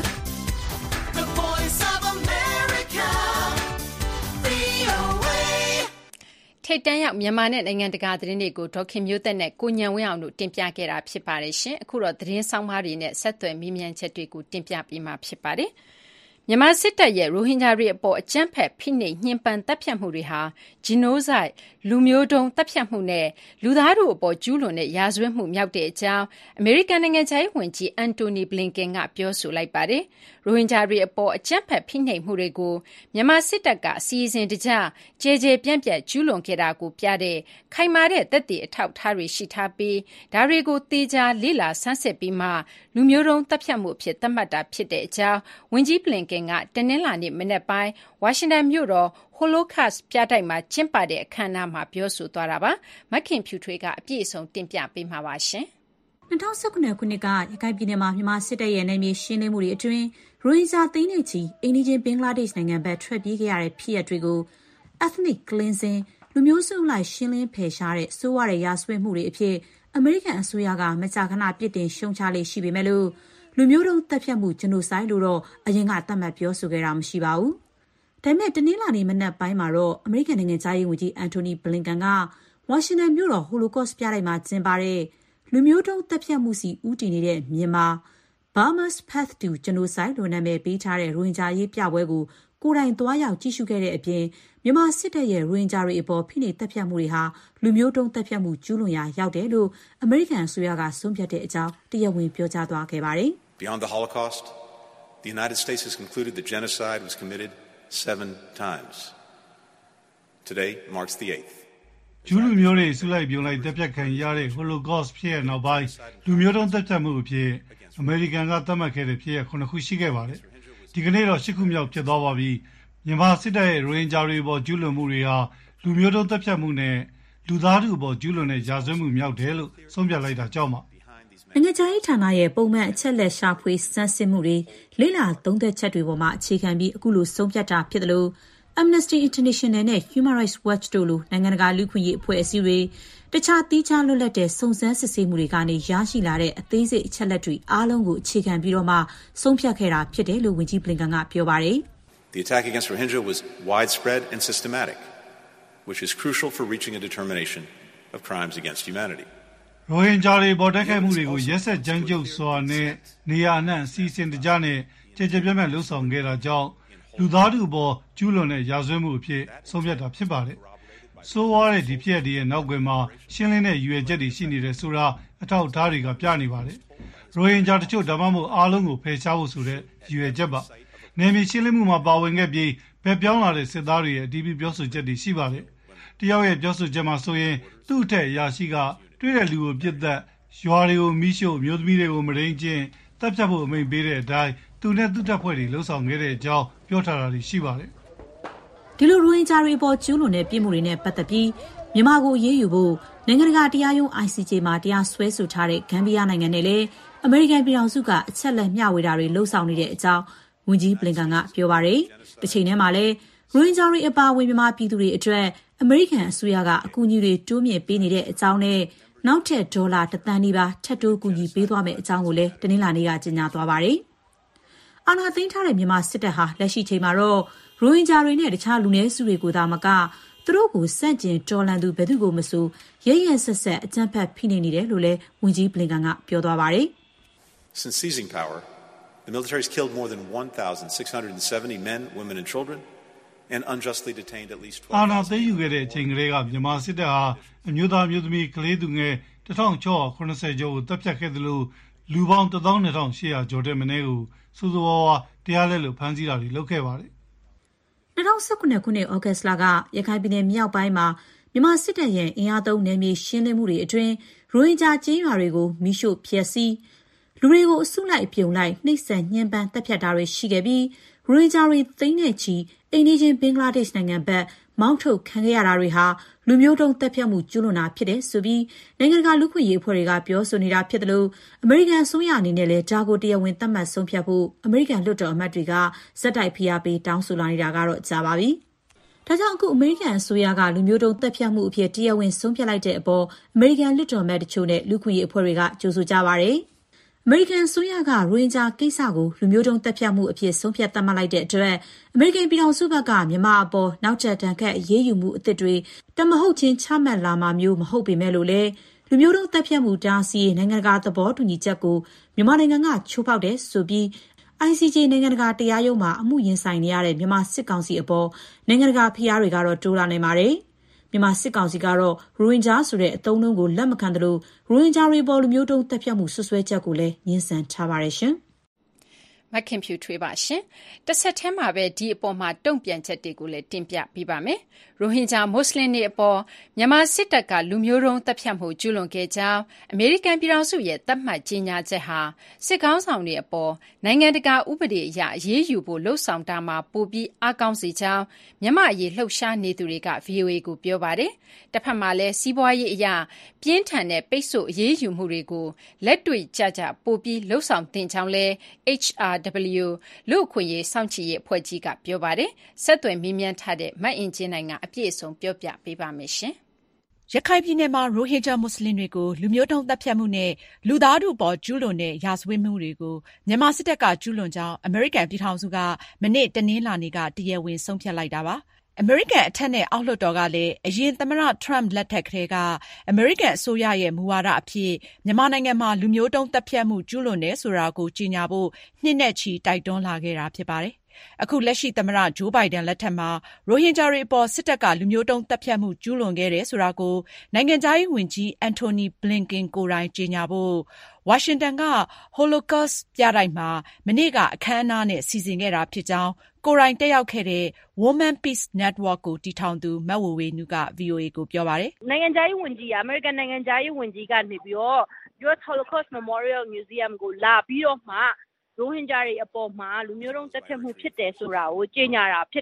the voice of America, VOA. ထိပ်တန်းရောက်မြန်မာနဲ့နိုင်ငံတကာသတင်းတွေကိုဒေါခင်မျိုးသက်နဲ့ကိုညံဝင်းအောင်တို့တင်ပြခဲ့တာဖြစ်ပါတယ်ရှင်။အခုတော့သတင်းဆောင်ပါးတွေနဲ့ဆက်သွယ်မေးမြန်းချက်တွေကိုတင်ပြပေးမှာဖြစ်ပါတယ်။မြန်မာစစ်တပ်ရဲ့ရိုဟင်ဂျာတွေအပေါ်အကြမ်းဖက်ဖိနှိပ်ညှဉ်းပန်းတပ်ဖြတ်မှုတွေဟာ genocide လူမျိုးတုံးတပ်ဖြတ်မှုနဲ့လူသားတို့အပေါ်ကျူးလွန်တဲ့ရာဇဝတ်မှုမြောက်တဲ့အကြောင်းအမေရိကန်နိုင်ငံခြားရေးဝန်ကြီးအန်တိုနီဘလင်ကန်ကပြောဆိုလိုက်ပါတယ်။ရိုဟင်ဂျာတွေအပေါ်အကြမ်းဖက်ဖိနှိပ်မှုတွေကိုမြန်မာစစ်တပ်ကအစီအစဉ်တကျကြေကြေပြန့်ပြန့်ကျူးလွန်ခဲ့တာကိုပြတဲ့ခိုင်မာတဲ့သက်သေအထောက်အထားတွေရှိထားပြီးဒါတွေကိုသေချာလေ့လာဆန်းစစ်ပြီးမှလူမျိုးတုံးတပ်ဖြတ်မှုအဖြစ်သတ်မှတ်တာဖြစ်တဲ့အကြောင်းဝန်ကြီးဘလင်ကန်ကတနင်္လာနေ့မနက်ပိုင်းဝါရှင်တန်မြို့တော် Holocaust ပြတိုက်မှာကျင်းပတဲ့အခမ်းအနားမှာပြောဆိုသွားတာပါ။မခင်ဖြူထွေးကအပြည့်အစုံတင်ပြပေးမှာပါရှင်။2019ခုနှစ်ကရခိုင်ပြည်နယ်မှာမြန်မာစစ်တပ်ရဲ့နယ်မြေရှင်းလင်းမှုတွေအတွင်းရိုဟင်ဂျာသိန်းနဲ့ချီအိန္ဒိယဘင်္ဂလားဒေ့ရှ်နိုင်ငံဘက်ထွက်ပြေးခဲ့ရတဲ့ဖြစ်ရပ်တွေကို ethnic cleansing လူမျိုးစုလိုက်ရှင်းလင်းဖယ်ရှားတဲ့စိုးရတဲ့ရာဇဝတ်မှုတွေအဖြစ်အမေရိကန်အစိုးရကမကြာခဏပြစ်တင်ရှုံချလေးရှိပေမဲ့လို့လူမျိုးတုံးတပ်ဖြတ်မှုဂျနိုဆိုက်လို့တော့အရင်ကသတ်မှတ်ပြောဆိုခဲ့တာမရှိပါဘူး။ဒါပေမဲ့တနင်္လာနေ့မနက်ပိုင်းမှာတော့အမေရိကန်နိုင်ငံသားရေးဝန်ကြီးအန်တိုနီဘလင်ကန်ကဝါရှင်တန်မြို့တော် Holocaust ပြတိုက်မှာကျင်းပတဲ့လူမျိုးတုံးတပ်ဖြတ်မှုစီဦးတည်နေတဲ့မြန်မာ Burma's Path to Genocide လို့နာမည်ပေးထားတဲ့ရိုဟင်ဂျာရေးပြပွဲကိုကိုယ်တိုင်သွားရောက်ကြည့်ရှုခဲ့တဲ့အပြင်မြန်မာစစ်တပ်ရဲ့ရိုဟင်ဂျာတွေအပေါ်ဖိနှိပ်တပ်ဖြတ်မှုတွေဟာလူမျိုးတုံးတပ်ဖြတ်မှုကျူးလွန်ရာရောက်တယ်လို့အမေရိကန်အစိုးရကဆုံးဖြတ်တဲ့အကြောင်းတရားဝင်ပြောကြားသွားခဲ့ပါတယ်။ Beyond the Holocaust, the United States has concluded that genocide was committed 7 times. Today marks the 8th. ကျူးလူမျိုးတွေစုလိုက်ပြုံလိုက်တပ်ဖြတ်ခံရတဲ့ Holocaust ဖြစ်ရနောက်ပိုင်းလူမျိုးတုံးတပ်ဖြတ်မှုအဖြစ်အမေရိကန်ကသတ်မှတ်ခဲ့တဲ့ဖြစ်ရ9ခုရှိခဲ့ပါတယ်။ဒီကနေ့တော့10ခုမြောက်ဖြစ်သွားပါပြီ။မြန်မာစစ်တပ်ရဲ့ရိုဟင်ဂျာတွေပေါ်ကျူးလွန်မှုတွေဟာလူမျိုးတုံးတပ်ဖြတ်မှုနဲ့လူသားထုပေါ်ကျူးလွန်တဲ့ရာဇဝတ်မှုမြောက်တယ်လို့ဆုံးဖြတ်လိုက်တာကြောင့်ပါနိုင်ငံခြားရေးဌာနရဲ့ပုံမှန်အချက်လက်ရှာဖွေစမ်းစစ်မှုတွေလေ့လာသုံးသပ်ချက်တွေပေါ်မှာအခြေခံပြီးအခုလိုဆုံးဖြတ်တာဖြစ်တယ်လို့ Amnesty International နဲ့ Human Rights Watch တို့လိုနိုင်ငံတကာလူ့ခွင့်ရေးအဖွဲ့အစည်းတွေတခြားသီးခြားလွတ်လပ်တဲ့စုံစမ်းစစ်ဆေးမှုတွေကနေရရှိလာတဲ့အသေးစိတ်အချက်လက်တွေအားလုံးကိုအခြေခံပြီးတော့မှဆုံးဖြတ်ခဲ့တာဖြစ်တယ်လို့ဝန်ကြီး Blinken ကပြောပါတယ် The attack against Rohingya was widespread and systematic, which is crucial for reaching a determination of crimes against humanity. ရိုဟင်ဂျာတွေပေါ်တိုက်ခိုက်မှုတွေကိုရက်စက်ကြမ်းကြုတ်စွာနဲ့နေရာအနှံ့အစီအစဉ်တကျနဲ့ကြေကြေပြန့်ပြန့်လှုံ့ဆော်ခဲ့တာကြောင့်လူသားထုပေါ်ကျူးလွန်တဲ့ရာဇဝတ်မှုအဖြစ်ဆုံးဖြတ်တာဖြစ်ပါတယ်။ဆိုးဝါးတဲ့ဒီဖြစ်တဲ့နောက်ကွယ်မှာရှင်းလင်းတဲ့ရွေချက်တွေရှိနေတဲ့ဆိုတာအထောက်အထားတွေကပြနေပါတယ်။ရိုဟင်ဂျာတချို့ဒါမှမဟုတ်အားလုံးကိုဖယ်ရှားဖို့ဆိုတဲ့ရွေချက်ပါ။နေမြေရှင်းလင်းမှုမှာပါဝင်ခဲ့ပြီးဗက်ပြောင်းလာတဲ့စစ်သားတွေရဲ့အတီးပြီးပြောဆိုချက်တွေရှိပါတယ်။တယောက်ရဲ့ပြောဆိုချက်မှာဆိုရင်သူ့အထက်အရာရှိကတွေ့တဲ့လူကိုပြစ်သက်ရွာတွေကိုမိရှို့မျိုးသမီးတွေကိုမရင်းချင်းတပ်ဖြတ်ဖို့အမိန့်ပေးတဲ့အတိုင်းသူနဲ့သူ့တပ်ဖွဲ့တွေလှုံ့ဆော်ခဲ့တဲ့အကြောင်းပြောထားတာရှိပါတယ်ဒီလိုရိုဟင်ဂျာတွေပေါ်ကျူးလွန်တဲ့ပြည်မှုတွေနဲ့ပတ်သက်ပြီးမြန်မာကိုအေးအေးယူဖို့နိုင်ငံတကာတရားရုံး ICJ မှာတရားစွဲဆိုထားတဲ့ဂမ်ဘီယာနိုင်ငံနဲ့လည်းအမေရိကန်ပြည်ထောင်စုကအချက်လက်မျှဝေတာတွေလှုံ့ဆော်နေတဲ့အကြောင်းဝန်ကြီး Blinken ကပြောပါတယ်တစ်ချိန်တည်းမှာလည်းရိုဟင်ဂျာတွေအပါအဝင်မြန်မာပြည်သူတွေအတွက်အမေရိကန်အစိုးရကအကူအညီတွေတိုးမြင့်ပေးနေတဲ့အကြောင်းနဲ့နောက်ထပ်ဒေါ်လာ1 သန်းနီးပါးထပ်တိုးကူညီပေးသွားမယ်အကြောင်းကိုလည်းတနင်္လာနေ့ကကြေညာသွားပါတယ်။အာဏာသိမ်းထားတဲ့မြန်မာစစ်တပ်ဟာလက်ရှိချိန်မှာတော့ရိုဟင်ဂျာတွေနဲ့တခြားလူနည်းစုတွေကိုသာမကသူတို့ကိုစန့်ကျင်တော်လှန်သူဘယ်သူကိုမဆိုရဲရဲဆက်ဆက်အကြမ်းဖက်ဖိနှိပ်နေတယ်လို့လည်းဝန်ကြီး Blinken ကပြောသွားပါတယ်။ Since seizing power, the military has killed more than 1,670 men, women and children and unjustly detained at least 12,000. အာဏာသိမ်းယူခဲ့တဲ့အချိန်ကလေးကမြန်မာစစ်တပ်ဟာအမျိုးသားမျိုးသမီးကလေးသူငယ်1680ကျော်ကိုတပ်ဖြတ်ခဲ့တယ်လို့လူပေါင်း12800ကျော်တဲ့မင်းကိုစုစုဝါးဝါတရားလက်လို့ဖမ်းဆီးတာတွေလုပ်ခဲ့ပါတယ် 2019ခုနှစ်ဩဂတ်စ်လကရခိုင်ပြည်နယ်မြောက်ပိုင်းမှာမြန်မာစစ်တပ်ရဲ့အင်အားသုံးနယ်မြေရှင်းလင်းမှုတွေအတွင်းရိုဟင်ဂျာကျေးရွာတွေကိုမိရှို့ဖျက်ဆီးလူတွေကိုအစုလိုက်အပြုံလိုက်နှိပ်စက်ညှဉ်းပန်းတပ်ဖြတ်တာတွေရှိခဲ့ပြီးရိုဟင်ဂျာတွေသိန်းနဲ့ချီအိမ်နီးချင်းဘင်္ဂလားဒေ့ရှ်နိုင်ငံဘက်မောင်းထုတ်ခံခဲ့ရတာတွေဟာလူမျိုးတုံးတပ်ဖြတ်မှုကျူးလွန်တာဖြစ်တယ်ဆိုပြီးနိုင်ငံတကာလူ့ခွင့်ရေးအဖွဲ့တွေကပြောဆိုနေတာဖြစ်တယ်လို့အမေရိကန်အစိုးရအနေနဲ့လည်းဒါကိုတရားဝင်သတ်မှတ်ဆုံးဖြတ်ဖို့အမေရိကန်လွှတ်တော်အမတ်တွေကဇက်တိုက်ဖိအားပေးတောင်းဆိုလာနေတာကတော့ကြာပါပြီ။ဒါကြောင့်အခုအမေရိကန်အစိုးရကလူမျိုးတုံးတပ်ဖြတ်မှုအဖြစ်တရားဝင်ဆုံးဖြတ်လိုက်တဲ့အပေါ်အမေရိကန်လွှတ်တော်အမတ်တချို့နဲ့လူ့ခွင့်ရေးအဖွဲ့တွေကကြိုဆိုကြပါတယ်။အမေရိကန်အစိုးရကရိုဟင်ဂျာကိစ္စကိုလူမျိုးတုံးတပ်ဖြတ်မှုအဖြစ်ဆုံးဖြတ်သတ်မှတ်လိုက်တဲ့အတွက်အမေရိကန်ပြည်ထောင်စုဘက်ကမြန်မာအပေါ်နောက်ထပ်တန်ခတ်အရေးယူမှုအသစ်တွေတမဟုတ်ချင်းချမှတ်လာမှာမျိုးမဟုတ်ပေမဲ့လို့လည်းလူမျိုးတုံးတပ်ဖြတ်မှုတားဆီးနိုင်ငံတကာသဘောတူညီချက်ကိုမြန်မာနိုင်ငံကချိုးဖောက်တယ်ဆိုပြီး ICJ နိုင်ငံတကာတရားရုံးမှာအမှုရင်ဆိုင်နေရတဲ့မြန်မာစစ်ကောင်စီအပေါ်နိုင်ငံတကာဖိအားတွေကတော့တိုးလာနေပါတယ်။မြန်မာစစ်ကောင်စီကတော့ရိုဟင်ဂျာဆိုတဲ့အသုံးအနှုန်းကိုလက်မခံသလိုရိုဟင်ဂျာတွေပေါ်လူမျိုးတုံးတပ်ဖြတ်မှုဆွဆွဲချက်ကိုလည်းငြင်းဆန်ထားပါတယ်ရှင်။မခင်ဖြူထွေးပါရှင်။တစ်ဆက်တည်းမှာပဲဒီအပေါ်မှာတုံ့ပြန်ချက်တွေကိုလည်းတင်ပြပေးပါမယ်။ရိုဟင်ဂျာမွတ်စလင်တွေအပေါ်မြန်မာစစ်တပ်ကလူမျိုးတုံးတပ်ဖြတ်မှုကျူးလွန်ခဲ့ကြောင်းအမေရိကန်ပြည်ထောင်စုရဲ့သတ်မှတ်ကြေညာချက်ဟာစစ်ကောင်းဆောင်တွေအပေါ်နိုင်ငံတကာဥပဒေအရအရေးယူဖို့လှုံ့ဆော်တာမှာပိုပြီးအားကောင်းစေကြောင်းမြန်မာအရေးလှုပ်ရှားနေသူတွေက VOA ကိုပြောပါတယ်။တစ်ဖက်မှာလည်းစီးပွားရေးအရပြင်းထန်တဲ့ပိတ်ဆို့အရေးယူမှုတွေကိုလက်တွေ့ကျကျပိုပြီးလှုံ့ဆော်တင်ကြောင်းလဲ HRW လူ့အခွင့်အရေးစောင့်ကြည့်ရေးအဖွဲ့ကြီးကပြောပါတယ်။ဆက်သွယ်မေးမြန်းထားတဲ့မအင်ကြင်းနိုင်ကအပြည့်အစုံပြောပြပေးပါမယ်ရှင်။ရခိုင်ပြည်နယ်မှာရိုဟင်ဂျာမွတ်စလင်တွေကိုလူမျိုးတုံးတပ်ဖြတ်မှုနဲ့လူသားထုပေါ်ကျူးလွန်တဲ့ရာဇဝတ်မှုတွေကိုမြန်မာစစ်တပ်ကကျူးလွန်ကြောင်းအမေရိကန်ပြည်ထောင်စုကမနေ့တနင်္လာနေ့ကတရားဝင်ဆုံးဖြတ်လိုက်တာပါ။အမေရိကန်အထက်နဲ့အောက်လွှတ်တော်ကလည်းအရင်သမ္မတထရမ့်လက်ထက်ကတည်းကအမေရိကန်အစိုးရရဲ့မူဝါဒအဖြစ်မြန်မာနိုင်ငံမှာလူမျိုးတုံးတပ်ဖြတ်မှုကျူးလွန်တယ်ဆိုတာကိုကြေညာဖို့နှစ်နဲ့ချီတိုက်တွန်းလာခဲ့တာဖြစ်ပါတယ်။အခုလက်ရှိသမ္မတဂျိုးဘိုင်ဒန်လက်ထက်မှာရိုဟင်ဂျာတွေအပေါ်စစ်တပ်ကလူမျိုးတုံးတပ်ဖြတ်မှုကျူးလွန်ခဲ့တယ်ဆိုတာကိုနိုင်ငံခြားရေးဝန်ကြီးအန်တိုနီဘလင်ကင်ကိုယ်တိုင်ကြေညာဖို့ဝါရှင်တန်က Holocaust ပြတိုက်မှာမနေ့ကအခမ်းအနားနဲ့စီစဉ်ခဲ့တာဖြစ်ကြောင်းကိုယ်တိုင်တက်ရောက်ခဲ့တဲ့ Women Peace Network ကိုတည်ထောင်သူမဝေဝေနုက VOA ကိုပြောပါတယ်။နိုင်ငံခြားရေးဝန်ကြီးအမေရိကန်နိုင်ငံခြားရေးဝန်ကြီးကနေပြီးတော့ US Holocaust Memorial Museum ကိုလာပြီးတော့မှရိုဟင်ဂျာတွေအပေါ်မှာလူမျိုးတုံးတပ်ဖြတ်မှုဖြစ်တယ်ဆိုတာကိုကြေညာတာဖြစ်တယ်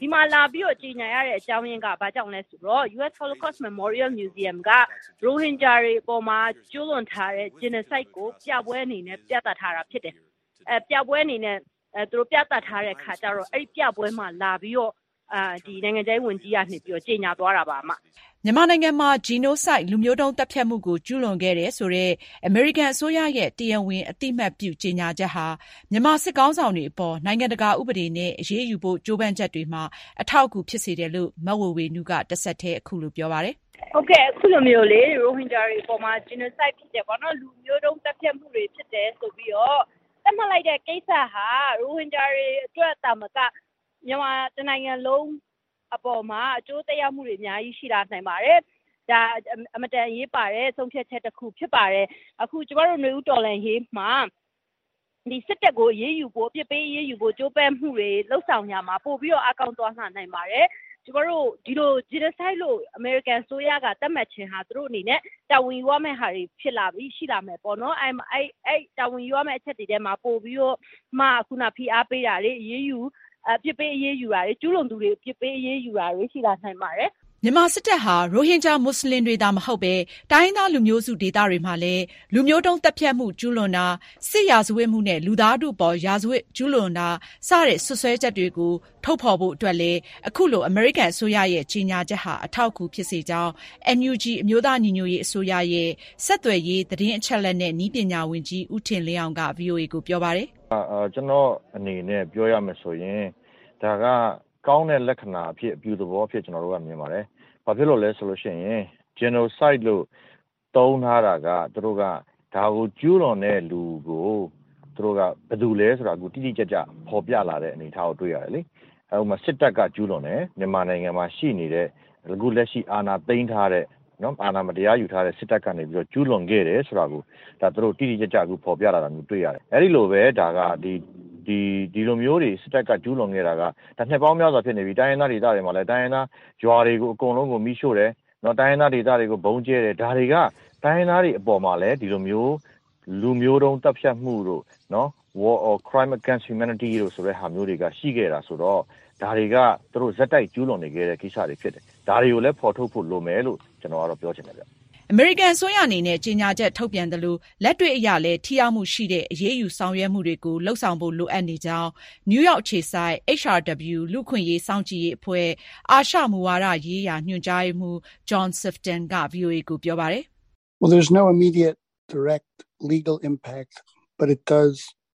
ဒီမှာလာပြီးတော့ကြီးညာရတဲ့အကြောင်းရင်းကဘာကြောင့်လဲဆိုတော့ US Holocaust Memorial Museum က Rohingya တွေအပေါ်မှာကျူးလွန်ထားတဲ့ genocide ကိုပြပွဲအနေနဲ့ပြသထားတာဖြစ်တယ်ပြပွဲအနေနဲ့သူတို့ပြသထားတဲ့ခါကျတော့အဲ့ဒီပြပွဲမှာလာပြီးတော့ဒီနိုင်ငံခြားရေးဝန်ကြီးကနေပြီးတော့ကြေညာသွားတာပါအမမြန်မာနိုင်ငံမှာ genocide လူမျိုးတုံးသတ်ဖြတ်မှုကိုကျူးလွန်ခဲ့တယ်ဆိုတဲ့အမေရိကန်အစိုးရရဲ့တရားဝင်အသိအမှတ်ပြုကြေညာချက်ဟာမြန်မာစစ်ကောင်းဆောင်တွေအပေါ်နိုင်ငံတကာဥပဒေနဲ့အရေးယူဖို့ကြိုးပမ်းချက်တွေမှာအထောက်အကူဖြစ်စေတယ်လို့မဝဝေနုကတဆက်တည်းအခုလိုပြောပါတယ်ဟုတ်ကဲ့အခုလိုမျိုးလေ Rohingya တွေအပေါ်မှာ genocide ဖြစ်တယ်ပေါ့နော်လူမျိုးတုံးသတ်ဖြတ်မှုတွေဖြစ်တယ်ဆိုပြီးတော့သတ်မှတ်လိုက်တဲ့ကိစ္စဟာ Rohingya တွေအတွက်တာမကမြန်မာတနိုင်ငံလုံးအပေါ်မှာအကျိုးသက်ရောက်မှုတွေအများကြီးရှိလာနိုင်ပါတယ်။ဒါအမတန်ရေးပါတယ်ဆုံးဖြတ်ချက်တစ်ခုဖြစ်ပါတယ်။အခုကျမတို့ຫນွေဦးတော်လှန်ရေးမှာဒီစစ်တပ်ကိုရေးယူဖို့ပြစ်ပေးရေးယူဖို့ကြိုးပမ်းမှုတွေလှုပ်ဆောင်ရမှာပို့ပြီးတော့အကောင့်သွားနိုင်ပါတယ်။ကျမတို့ဒီလို genocide လို့ American ဆိုရကသတ်မှတ်ခြင်းဟာသူတို့အနေနဲ့တာဝန်ယူရမယ့်ဟာတွေဖြစ်လာပြီးရှိလာမယ်ပေါ့နော်။အဲ့တာဝန်ယူရမယ့်အချက်တွေထဲမှာပို့ပြီးတော့ခုနဖိအားပေးတာတွေရေးယူပြစ်ပေးအရေးယူတာတွေကျူးလွန်သူတွေပြစ်ပေးအရေးယူတာတွေရှိလာနိုင်ပါတယ်မြန်မာစစ်တပ်ဟာရိုဟင်ဂျာမွတ်စလင်တွေသာမဟုတ်ပဲတိုင်းရင်းသားလူမျိုးစုဒေသတွေမှာလည်းလူမျိုးတုံးတပ်ဖြတ်မှုကျူးလွန်တာစစ်ရာဇဝတ်မှုနဲ့လူသားထုပေါ်ရာဇဝတ်ကျူးလွန်တာစတဲ့ဆွဆွဲချက်တွေကိုထုတ်ဖော်ဖို့အတွက်လည်းအခုလိုအမေရိကန်အစိုးရရဲ့ကြီးညာချက်ဟာအထောက်အကူဖြစ်စေကြောင်း NUG အမျိုးသားညီညွတ်ရေးအစိုးရရဲ့ဆက်သွယ်ရေးသတင်းအချက်အလက်နဲ့နည်းပညာဝန်ကြီးဦးထင်လင်းအောင်က VOA ကိုပြောပါတယ်ကျွန်တော်အနေနဲ့ပြောရမယ်ဆိုရင်ဒါကကောင်းတဲ့လက္ခဏာအဖြစ်အပြုသဘောအဖြစ်ကျွန်တော်တို့ကမြင်ပါတယ်။ဘာဖြစ်လို့လဲဆိုလို့ရှိရင် genocide လို့သုံးထားတာကသူတို့ကဒါကိုကျူးလွန်တဲ့လူကိုသူတို့ကဘယ်သူလဲဆိုတာကိုတိတိကျကျဖော်ပြလာတဲ့အနေအထားကိုတွေ့ရတယ်လေ။ဥပမာစစ်တပ်ကကျူးလွန်တယ်မြန်မာနိုင်ငံမှာရှိနေတဲ့အခုလက်ရှိအာဏာသိမ်းထားတဲ့နော်အာဏာမတရားယူထားတဲ့စစ်တပ်ကနေပြီးတော့ကျူးလွန်ခဲ့တယ်ဆိုတာကိုဒါသူတို့တိတိကျကျကိုဖော်ပြလာတာမျိုးတွေ့ရတယ်။အဲဒီလိုပဲဒါကဒီလိုမျိုးတွေစစ်တပ်ကကျူးလွန်ခဲ့တာကဒါနှစ်ပေါင်းများစွာဖြစ်နေပြီတိုင်းရင်းသားဒေသတွေမှာလည်းတိုင်းရင်းသားရွာတွေကိုအကုန်လုံးကိုမိရှို့တယ်နော်တိုင်းရင်းသားဒေသတွေကိုဘုံကျဲတယ်ဒါတွေကတိုင်းရင်းသားတွေအပေါ်မှာလည်းဒီလိုမျိုးလူမျိုးတုံးတပ်ဖြတ်မှုတို့နော် war or crime against humanity တို့ဆိုတဲ့ဟာမျိုးတွေကရှိခဲ့တာဆိုတော့ဒါတွေကသူတို့ဇက်တိုက်ကျူးလွန်နေခဲ့တဲ့ကိစ္စတွေဖြစ်တယ်ဒါတွေကိုလည်းဖော်ထုတ်ဖို့လိုမယ်လို့ကျွန်တော်ကတော့ပြောချင်တယ်ဗျအမေရိကန်အစိုးရအနေနဲ့ကြေညာချက်ထုတ်ပြန်သလိုလက်တွေ့အရလည်းထိရောက်မှုရှိတဲ့အရေးယူဆောင်ရွက်မှုတွေကိုလှုံ့ဆော်ဖို့လိုအပ်နေကြောင်းနယူးယောက်အခြေစိုက် HRW လူ့အခွင့်အရေးစောင့်ကြည့်ရေးအဖွဲ့အာရှမူဝါဒရေးရာညွှန်ကြားရေးမှူး John Sifton က VOA ကိုပြောပါတယ်။ Well, there's no immediate direct legal impact, but it does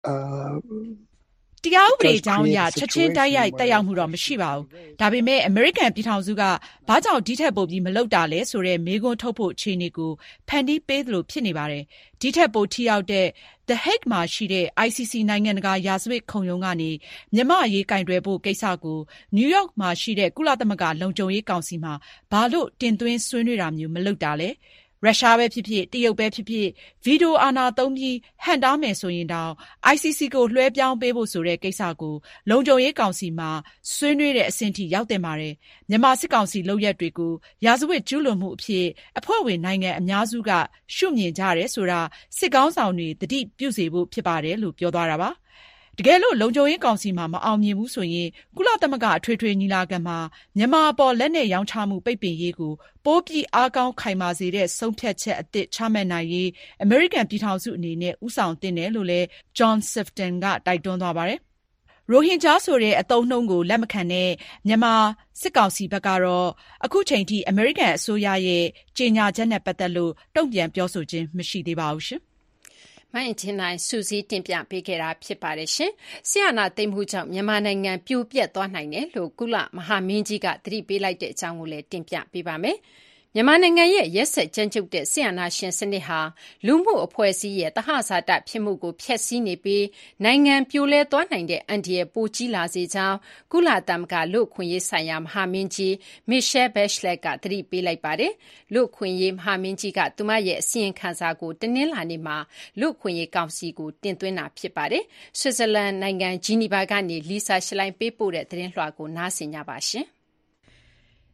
တရားဥပဒေကြောင်းအရချက်ချင်းတိုက်ရိုက်တက်ရောက်မှုတော့မရှိပါဘူး။ဒါပေမဲ့အမေရိကန်ပြည်ထောင်စုကဘာကြောင့်ဒီထက်ပိုပြီးမလုပ်တာလဲဆိုတဲ့မေးခွန်းထုတ်ဖို့အခြေအနေကိုဖန်တီးပေးသလိုဖြစ်နေပါတယ်။ဒီထက်ပိုထိရောက်တဲ့ The Hague မှာရှိတဲ့ ICC နိုင်ငံတကာရာဇဝတ်ခုံရုံးကနေမြန်မာအရေးကင်တွယ်ဖို့ကိစ္စကိုနယူးယောက်မှာရှိတဲ့ကုလသမဂ္ဂလုံခြုံရေးကောင်စီမှာဘာလို့တင်သွင်းဆွေးနွေးတာမျိုးမလုပ်တာလဲ။ရုရှားပဲဖြစ်ဖြစ်တရုတ်ပဲဖြစ်ဖြစ်ဗီဒိုအာဏာသုံးပြီးဟန့်တားမယ်ဆိုရင်တောင် ICC ကိုလွှဲပြောင်းပေးဖို့ဆိုတဲ့ကိစ္စကိုလုံခြုံရေးကောင်စီမှာဆွေးနွေးတဲ့အဆင့်ထိရောက်တင်ပါတယ်။မြန်မာစစ်ကောင်စီလုပ်ရက်တွေကိုရာဇဝတ်ကျူးလွန်မှုအဖြစ်အဖွဲ့ဝင်နိုင်ငံအများစုကရှုမြင်ကြတယ်ဆိုတာစစ်ကောင်းဆောင်တွေသတိပြုစေဖို့ဖြစ်ပါတယ်လို့ပြောသွားတာပါ။တကယ်လို့လုံခြုံရေးကောင်စီမှာမအောင်မြင်ဘူးဆိုရင်ကုလသမဂ္ဂအထွေထွေညီလာခံမှာမြန်မာအပေါ်လက်နက်ရောင်းချမှုပိတ်ပင်ရေးကိုပိုပြီးအားကောင်းခိုင်မာစေတဲ့ဆုံးဖြတ်ချက်အသစ်ချမှတ်နိုင်ရေးအမေရိကန်ပြည်ထောင်စုအနေနဲ့ဦးဆောင်သင့်တယ်လို့လည်း John Sifton ကတိုက်တွန်းသွားပါတယ်။ရိုဟင်ဂျာဆိုတဲ့အသုံးနှုန်းကိုလက်မခံတဲ့မြန်မာစစ်ကောင်စီဘက်ကတော့အခုချိန်ထိအမေရိကန်အစိုးရရဲ့ကြေညာချက်နဲ့ပတ်သက်လို့တုံ့ပြန်ပြောဆိုခြင်းမရှိသေးပါဘူးရှင်။မိုင်းချင်းနိုင်စူးစီးတင်ပြပေးခဲ့တာဖြစ်ပါတယ်ရှင်။ဆီယနာသိမ်းမှုကြောင့်မြန်မာနိုင်ငံပြိုပျက်သွားနိုင်တယ်လို့ကုလမဟာမင်းကြီးကသတိပေးလိုက်တဲ့အကြောင်းကိုလည်းတင်ပြပေးပါမယ်။မြန်မာနိုင်ငံရဲ့ရက်စက်ကြမ်းကြုတ်တဲ့ဆီယနာရှင်စနစ်ဟာလူမှုအဖွဲ့အစည်းရဲ့သဟဇာတဖြစ်မှုကိုဖျက်ဆီးနေပြီးနိုင်ငံပြိုလဲသွားနိုင်တဲ့အန္တရာယ်ပိုကြီးလာစေကြောင်းကုလသမဂ္ဂလူ့အခွင့်အရေးဆိုင်ရာမဟာမင်းကြီး Michelle Bachelet ကသတိပေးလိုက်ပါတယ်။လူ့အခွင့်အရေးမဟာမင်းကြီးကသူမရဲ့အစီရင်ခံစာကိုတနင်္လာနေ့မှာလူ့အခွင့်အရေးကောင်စီကိုတင်သွင်းတာဖြစ်ပါတယ်။ဆွစ်ဇာလန်နိုင်ငံဂျီနီဗာကနေလီဆာရှလိုင်းပေးပို့တဲ့သတင်းလွှာကိုနားဆင်ကြပါရှင်။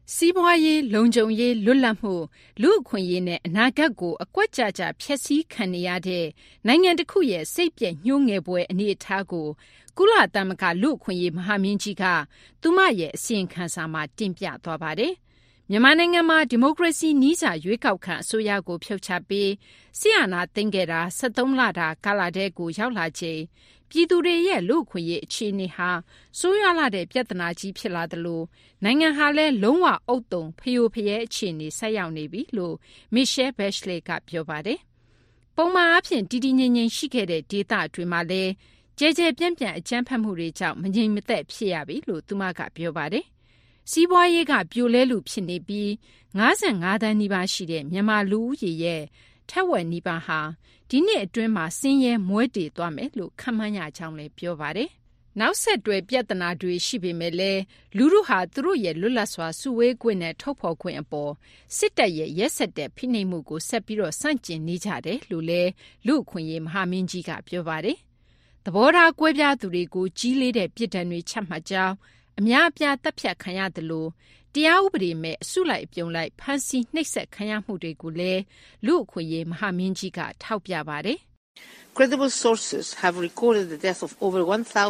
စီးပွားရေးလုံခြုံရေးလွတ်လပ်မှုလူ့အခွင့်အရေးနဲ့အနာဂတ်ကိုအကွက်ကြကြဖျက်ဆီးခံနေရတဲ့နိုင်ငံတစ်ခုရဲ့စိတ်ပြည့်ညှိုးငယ်ပွဲအနေအထားကိုကုလသမဂ္ဂလူ့အခွင့်အရေးမဟာမင်းကြီးကသူမရဲ့အစီရင်ခံစာမှာတင်ပြသွားပါတယ်။မြန်မာနိုင်ငံမှာဒီမိုကရေစီနည်းစာရွေးကောက်ခံအစိုးရကိုဖြုတ်ချပြီးဆီယနာသိမ်းခဲ့တာ73လတာကာလတည်းကိုရောက်လာချိန်ပြည်သူတွေရဲ့လူ့အခွင့်အရေးအခြေအနေဟာဆိုးရွားလာတဲ့ပြဿနာကြီးဖြစ်လာသလိုနိုင်ငံဟာလည်းလုံးဝအုပ်တုံဖျို့ဖျဲအခြေအနေဆက်ရောက်နေပြီလို့ Michelle Bachelet ကပြောပါတယ်။ပုံမှန်အားဖြင့်တည်တည်ငြိမ်ငြိမ်ရှိခဲ့တဲ့ဒေသတွေမှာလည်းကြဲကြဲပြန့်ပြန့်အကြမ်းဖက်မှုတွေကြောင့်မငြိမ်မသက်ဖြစ်ရပြီလို့သူမကပြောပါတယ်။စီးပွားရေးကပြိုလဲလူဖြစ်နေပြီး55သန်းနီးပါးရှိတဲ့မြန်မာလူဦးရေရဲ့ထက်ဝက်နီးပါးဟာဒီနှစ်အတွင်းမှာဆင်းရဲမွဲတေသွားမယ်လို့ခန့်မှန်းရကြောင်းလည်းပြောပါတယ်။နောက်ဆက်တွဲပြဿနာတွေရှိပေမဲ့လည်းလူထုဟာသူတို့ရဲ့လွတ်လပ်စွာစုဝေးခွင့်နဲ့ထုတ်ဖော်ခွင့်အပေါ်စစ်တပ်ရဲ့ရက်စက်တဲ့ဖိနှိပ်မှုကိုဆက်ပြီးဆန့်ကျင်နေကြတယ်လို့လည်းလူ့အခွင့်အရေးမဟာမင်းကြီးကပြောပါတယ်။သဘောထားကွဲပြားသူတွေကိုကြီးလေးတဲ့ပြစ်ဒဏ်တွေချမှတ်ကြောင်းအများအပြားတပ်ဖြတ်ခံရတယ်လို့တရားဥပဒေမဲ့အစုလိုက်အပြုံလိုက်ဖမ်းဆီးနှိပ်စက်ခံရမှုတွေကိုလည်းလူ့အခွင့်အရေးမဟာမင်းကြီးကထောက်ပြပါတယ်။ Credible sources have recorded the death of over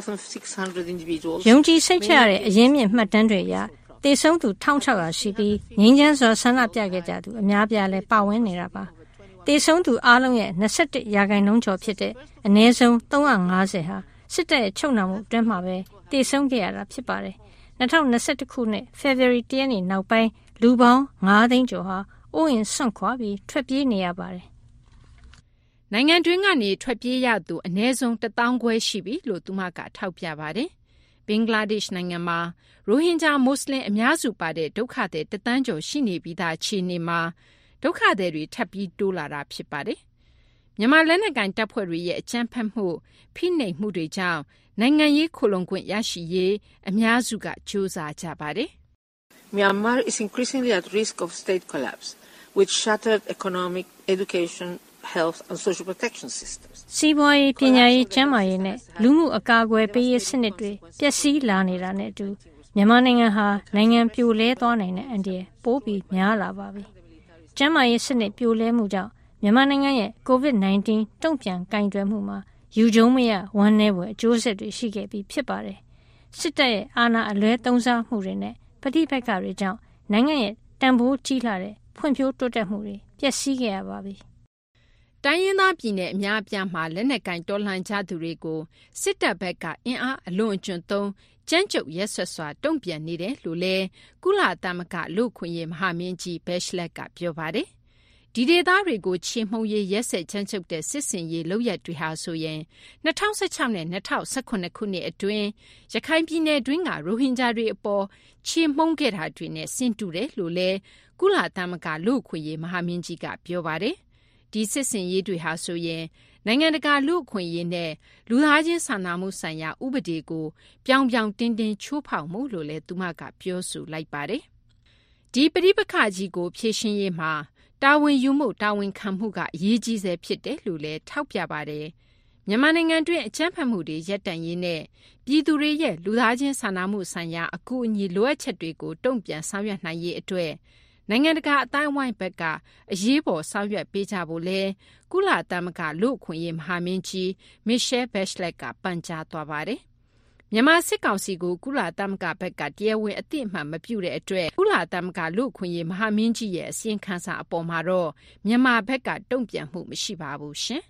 1,600 individuals. ယုံကြည်စိတ်ချရတဲ့အရင်းမြစ်မှတ်တမ်းတွေအရသေဆုံးသူ1600ရှိပြီးငြိမ်းချမ်းစွာဆန္ဒပြခဲ့ကြသူအများပြားလည်းပါဝင်နေတာပါ။သေဆုံးသူအားလုံးရဲ့21%ကျော်ဖြစ်တဲ့အနည်းဆုံး350ဟာစစ်တပ်ရဲ့ချုပ်နှောင်မှုအတွင်းမှာပဲသေဆုံးခဲ့ရတာဖြစ်ပါတယ်။2021ခုနှစ် February 10 ရက်နေ့နောက်ပိုင်းလူပေါင်း9သိန်းကျော်ဟာအိုးအိမ်စွန့်ခွာပြီးထွက်ပြေးနေရပါတယ်။နိုင်ငံတွင်းကနေထွက်ပြေးရသူအနည်းဆုံး1000ခွဲရှိပြီလို့သူမကထောက်ပြပါတယ်။ဘင်္ဂလားဒေ့ရှ်နိုင်ငံမှာရိုဟင်ဂျာမွတ်စလင်အများစုပါတဲ့ဒုက္ခသည်1သန်းကျော်ရှိနေပြီးသားအခြေအနေမှာဒုက္ခသည်တွေထပ်ပြီးတိုးလာတာဖြစ်ပါတယ်။မြန်မာလက်နက်ကိုင်တပ်ဖွဲ့တွေရဲ့အကြမ်းဖက်မှုဖိနှိပ်မှုတွေကြောင့်နိုင်ငံရေးခိုလှုံခွင့်ရရှိရေးအများစုကကြိုးစားကြပါတယ်။ Myanmar is increasingly at risk of state collapse with shattered economic, education, health and social protection systems. စီးပွားရေးပညာရေးကျန်းမာရေးနဲ့လူမှုအကာအကွယ်ပေးရေးစနစ်တွေပျက်စီးလာနေတာနဲ့အတူမြန်မာနိုင်ငံဟာနိုင်ငံပြိုလဲသွားနိုင်တဲ့အန္တရာယ်ပိုပြီးများလာပါပြီ။ကျန်းမာရေးစနစ်ပြိုလဲမှုကြောင့်မြန်မာနိုင်ငံရဲ့ COVID-19 တုံ့ပြန်ကင်တွယ်မှုမှာယူကျုံမရဝမ်းနည်းဖွယ်အကျိုးဆက်တွေရှိခဲ့ပြီးဖြစ်ပါတယ်။စစ်တပ်ရဲ့အာဏာအလွဲသုံးစားမှုတွေနဲ့ပဋိပက္ခတွေကြောင့်နိုင်ငံရဲ့တန်ဖိုးကြီးလာတဲ့ဖွံ့ဖြိုးတိုးတက်မှုတွေပျက်စီးခဲ့ရပါပြီ။တိုင်းရင်းသားပြည်နယ်အများအပြားမှာလက်နက်ကင်တော်လှန်ကြသူတွေကိုစစ်တပ်ဘက်ကအင်အားအလွန်အကျွံသုံးကြမ်းကြုတ်ရက်ဆွတ်စွာတုံ့ပြန်နေတယ်လို့လည်းကုလသမဂ္ဂလူ့အခွင့်အရေးမဟာမင်းကြီး Bachelet ကပြောပါတယ်။ဒီဒေသတွေကိုချေမှုန်းရေးရက်စက်ကြမ်းကြုတ်တဲ့စစ်စင်ရေးလုပ်ရက်တွေဟာဆိုရင်2016နဲ့2018ခုနှစ်အတွင်းရခိုင်ပြည်နယ်တွင်းကရိုဟင်ဂျာတွေအပေါ်ချေမှုန်းခဲ့တာတွေနဲ့ဆင်တူတယ်လို့လည်းကုလသမဂ္ဂလူ့အခွင့်အရေးမဟာမင်းကြီးကပြောပါတယ်။ဒီစစ်စင်ရေးတွေဟာဆိုရင်နိုင်ငံတကာလူ့အခွင့်အရေးနဲ့လူသားချင်းစာနာမှုဆိုင်ရာဥပဒေကိုပြောင်ပြောင်တင်းတင်းချိုးဖောက်မှုလို့လည်းသူမကပြောဆိုလိုက်ပါတယ်။ဒီပဋိပက္ခကြီးကိုဖြေရှင်းရေးမှာတာဝန်ယူမှုတာဝန်ခံမှုကအရေးကြီးစေဖြစ်တယ်လို့လည်းထောက်ပြပါတယ်။မြန်မာနိုင်ငံတွင်းအကြမ်းဖက်မှုတွေရပ်တန့်ရေးနဲ့ပြည်သူတွေရဲ့လူသားချင်းစာနာမှုဆိုင်ရာအကူအညီလိုအပ်ချက်တွေကိုတုံ့ပြန်ဆောင်ရွက်နိုင်ရေးအတွက်နိုင်ငံတကာအတိုင်းအဝိုင်းဘက်ကအရေးပေါ်ဆောင်ရွက်ပေးကြဖို့လဲကုလသမဂ္ဂလူ့အခွင့်အရေးမဟာမင်းကြီး Michelle Bachelet ကပန်ကြားသွားပါတယ်။မြန်မာစစ်ကောင်စီကိုကုလသမဂ္ဂဘက်ကတရားဝင်အသိအမှတ်မပြုတဲ့အတွက်ကုလသမဂ္ဂလူ့အခွင့်အရေးမဟာမင်းကြီးရဲ့အစီရင်ခံစာအပေါ်မှာတော့မြန်မာဘက်ကတုံ့ပြန်မှုမရှိပါဘူးရှင်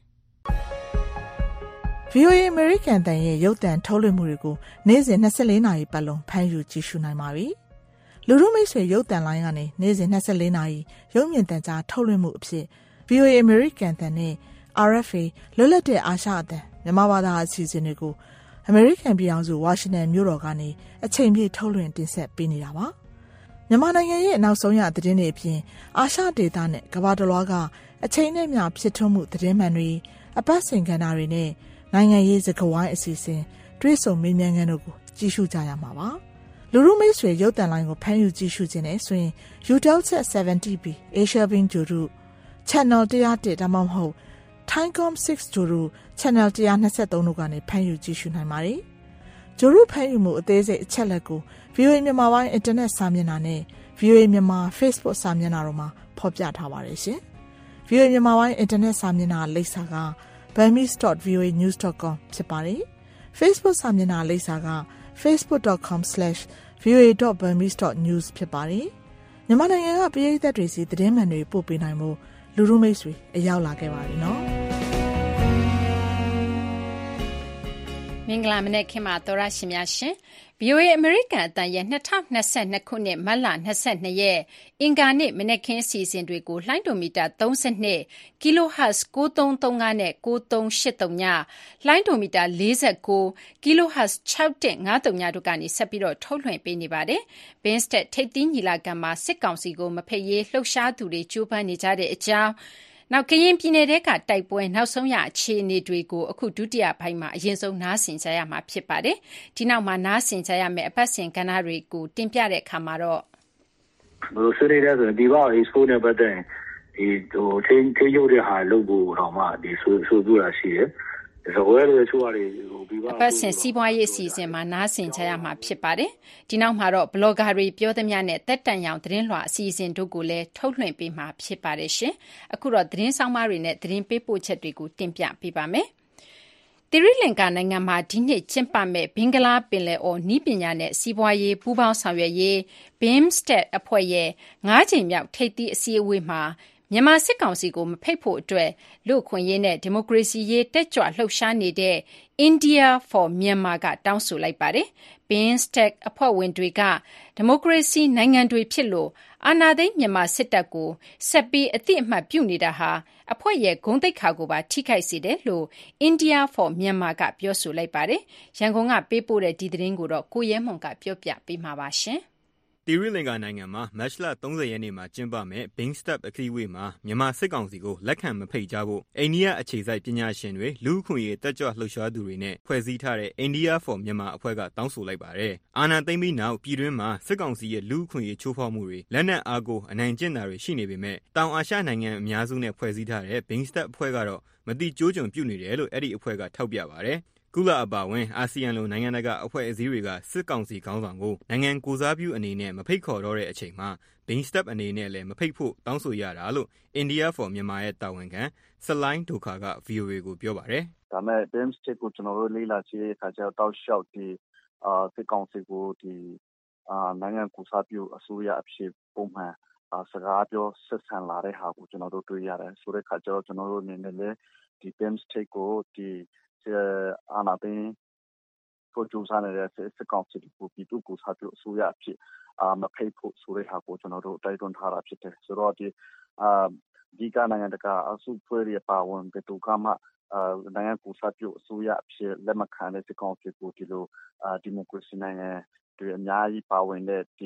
။ VOA American တန်ရဲ့ရုပ်သံထုတ်လွှင့်မှုတွေကိုနေ့စဉ်24နာရီပတ်လုံးဖမ်းယူကြည့်ရှုနိုင်ပါပြီ။လူထုမိတ်ဆွေရုပ်သံလိုင်းကနေနေ့စဉ်24နာရီရုပ်မြင်သံကြားထုတ်လွှင့်မှုအဖြစ် VOA American တန်နဲ့ RFA လွတ်လပ်တဲ့အာရှအသံမြန်မာဘာသာအစီအစဉ်တွေကိုAmerican ပြည်ထောင်စုဝါရှင်တန်မြို့တော်ကနေအချိန်ပြည့်ထုတ်လွှင့်တင်ဆက်ပေးနေတာပါ။မြန်မာနိုင်ငံရဲ့နောက်ဆုံးရသတင်းတွေအပြင်အာရှဒေသနဲ့ကမ္ဘာတစ်လွှားကအချိန်နဲ့မျှဖြစ်ထွန်းမှုသတင်းမှန်တွေအပတ်စဉ်ကဏ္ဍတွေနဲ့နိုင်ငံရေးစကားဝိုင်းအစီအစဉ်တွေ့ဆုံမေးမြန်းခန်းတို့ကိုကြည့်ရှုကြရမှာပါ။လူထုမိတ်ဆွေရုပ်သံလိုင်းကိုဖမ်းယူကြည့်ရှုခြင်းနဲ့ဆိုရင် Utelsat 70B Asia Beam ဂျိုရု Channel 101ဒါမှမဟုတ် Thaicom 6 ဂျိုရု Channel 123တို့ကနေဖမ်းယူကြည့်ရှုနိုင်ပါတယ်။ဂျိုရုဖမ်းယူမှုအသေးစိတ်အချက်လက်ကို VOA မြန်မာပိုင်းအင်တာနက်စာမျက်နှာနဲ့ VOA မြန်မာ Facebook စာမျက်နှာတို့မှာဖော်ပြထားပါတယ်ရှင်။ VOA မြန်မာပိုင်းအင်တာနက်စာမျက်နှာလိပ်စာက burmese.voanews.com ဖြစ်ပါတယ်။ Facebook စာမျက်နှာလိပ်စာက facebook.com/voa.burmese.news ဖြစ်ပါတယ်။မြန်မာနိုင်ငံကပရိသတ်တွေစီသတင်းမှန်တွေပို့ပေးနိုင်မှုလူလူမိတ်ဆွေအရောက်လာခဲ့ပါပြီနော်။မင်္ဂလာမနေ့ခင်မှာတော်ရရှိများရှင်။ VOA အမေရိကန်အသံရဲ့2022ခုနှစ်မတ်လ22ရက်အင်္ဂါနေ့မနေ့ခင်းစီစဉ်တွေကိုလှိုင်းဒိုမီတာ32 kHz 9335နဲ့9383ညလှိုင်းဒိုမီတာ49 kHz 6153ညတို့ကနေဆက်ပြီးတော့ထုတ်လွှင့်ပေးနေပါတယ်။ Binstet ထိပ်သီးညီလာခံမှာစစ်ကောင်စီကိုမဖိတ်ရေးလှုပ်ရှားသူတွေကြိုးပမ်းနေကြတဲ့အကြောင်းနောက်ကရင်ပြည်နယ်တဲကတိုက်ပွဲနောက်ဆုံးရအခြေအနေတွေကိုအခုဒုတိယပိုင်းမှာအရင်ဆုံးနားဆင်ကြရမှာဖြစ်ပါတယ်။ဒီနောက်မှာနားဆင်ကြရမယ့်အပတ်စဉ်ကဏ္ဍတွေကိုတင်ပြတဲ့အခါမှာတော့ဘယ်လိုဆွေးနွေးလဲဆိုရင်ဒီဘောက် export နဲ့ပတ်သက်ဒီထိရုပ်တဲ့ဟာလုပ်ဖို့တော့မှဒီဆိုပြတာရှိတယ်။ဇဝဲတွေချိုးရတယ်ဒီဘောက်အပတ်စဉ်စီးပွားရေးအစီအစဉ်မှာနားဆင်ကြရမှာဖြစ်ပါတယ်။ဒီနောက်မှာတော့ဘလော့ဂါတွေပြောသမျှနဲ့တက်တန်ရောင်သတင်းလွှာအစီအစဉ်တို့ကိုလည်းထုတ်လွှင့်ပေးမှာဖြစ်ပါတယ်ရှင်။အခုတော့သတင်းဆောင်မတွေနဲ့သတင်းပေးပို့ချက်တွေကိုတင်ပြပေးပါမယ်။သီရိလင်္ကာနိုင်ငံမှာဒီနှစ်ကျင်းပမဲ့ဘင်္ဂလားပင်လယ်အော်နည်းပညာနဲ့စီးပွားရေးပူးပေါင်းဆောင်ရွက်ရေး BIMSTEC အဖွဲ့ရဲ့9ကြိမ်မြောက်ထိပ်သီးအစည်းအဝေးမှာမြန်မာစစ်ကောင်စီကိုမဖိတ်ဖို့အတွက်လူ့အခွင့်အရေးနဲ့ဒီမိုကရေစီရေးတက်ကြွလှုပ်ရှားနေတဲ့ India for Myanmar ကတောင်းဆိုလိုက်ပါတယ်။ BIMSTEC အဖွဲ့ဝင်တွေကဒီမိုကရေစီနိုင်ငံတွေဖြစ်လို့အာဏာသိမ်းမြန်မာစစ်တပ်ကိုဆက်ပြီးအသိအမှတ်ပြုနေတာဟာအဖွဲ့ရဲ့ဂုဏ်သိက္ခာကိုပါထိခိုက်စေတယ်လို့ India for Myanmar ကပြောဆိုလိုက်ပါတယ်။ရန်ကုန်ကပေးပို့တဲ့ဒီသတင်းကိုတော့ကိုရဲမွန်ကပြောပြပေးမှာပါရှင်။သီရိလင်္ကာနိုင်ငံမှာမတ်လ30ရက်နေ့မှာကျင်းပမဲ့ BIMSTEC အစည်းအဝေးမှာမြန်မာစစ်ကောင်စီကိုလက်ခံမဖိတ်ကြဖို့အိန္ဒိယအခြေစိုက်ပညာရှင်တွေလူ့အခွင့်အရေးတက်ကြွလှုပ်ရှားသူတွေနဲ့ဖွဲ့စည်းထားတဲ့ India for Myanmar အဖွဲ့ကတောင်းဆိုလိုက်ပါတယ်။အာဏာသိမ်းပြီးနောက်ပြည်တွင်းမှာစစ်ကောင်စီရဲ့လူ့အခွင့်အရေးချိုးဖောက်မှုတွေလက်နက်အားကိုအနိုင်ကျင့်တာတွေရှိနေပေမဲ့တောင်အာရှနိုင်ငံအများစုနဲ့ဖွဲ့စည်းထားတဲ့ BIMSTEC အဖွဲ့ကတော့မတိကျိုးကျွန်ပြုနေတယ်လို့အဲ့ဒီအဖွဲ့ကထောက်ပြပါတယ်။ကုလအပါဝင်အာဆီယံလိုနိုင်ငံတကာအဖွဲ့အစည်းတွေကစစ်ကောင်စီခေါင်းဆောင်ကိုနိုင်ငံကိုစားပြုအနေနဲ့မဖိတ်ခေါ်တော့တဲ့အချိန်မှာ BIMSTEC အနေနဲ့လည်းမဖိတ်ဖို့တောင်းဆိုရတာလို့ India for Myanmar ရဲ့တာဝန်ခံဆလိုင်းဒိုခါက VOA ကိုပြောပါတယ်။ဒါမဲ့ BIMSTEC ကိုကျွန်တော်တို့လေ့လာကြည့်တဲ့အခါကျတော့တောက်လျှောက်ဒီစစ်ကောင်စီကိုဒီနိုင်ငံကိုစားပြုအစိုးရအဖြစ်ပုံမှန်စကားပြောဆက်ဆံလာတဲ့ဟာကိုကျွန်တော်တို့တွေ့ရတယ်ဆိုတဲ့အခါကျတော့ကျွန်တော်တို့အနေနဲ့လည်းဒီ BIMSTEC ကိုဒီအာဏာသိမ်းကိုကြိုးစားနေတဲ့စစ်ကောင်စီကိုပြည်သူ့ကိုစားပြုအစိုးရအဖြစ်မဖိတ်ဖို့ဆိုတဲ့ဟာကိုကျွန်တော်တို့တိုက်တွန်းထားတာဖြစ်တယ်ဆိုတော့ဒီကနိုင်ငံတကာအစုအဖွဲ့တွေပါဝင်တဲ့တူကမှနိုင်ငံကိုစားပြုအစိုးရအဖြစ်လက်မခံတဲ့စစ်ကောင်စီကိုဒီလိုဒီမိုကရေစီနိုင်ငံတွေအများကြီးပါဝင်တဲ့ဒီ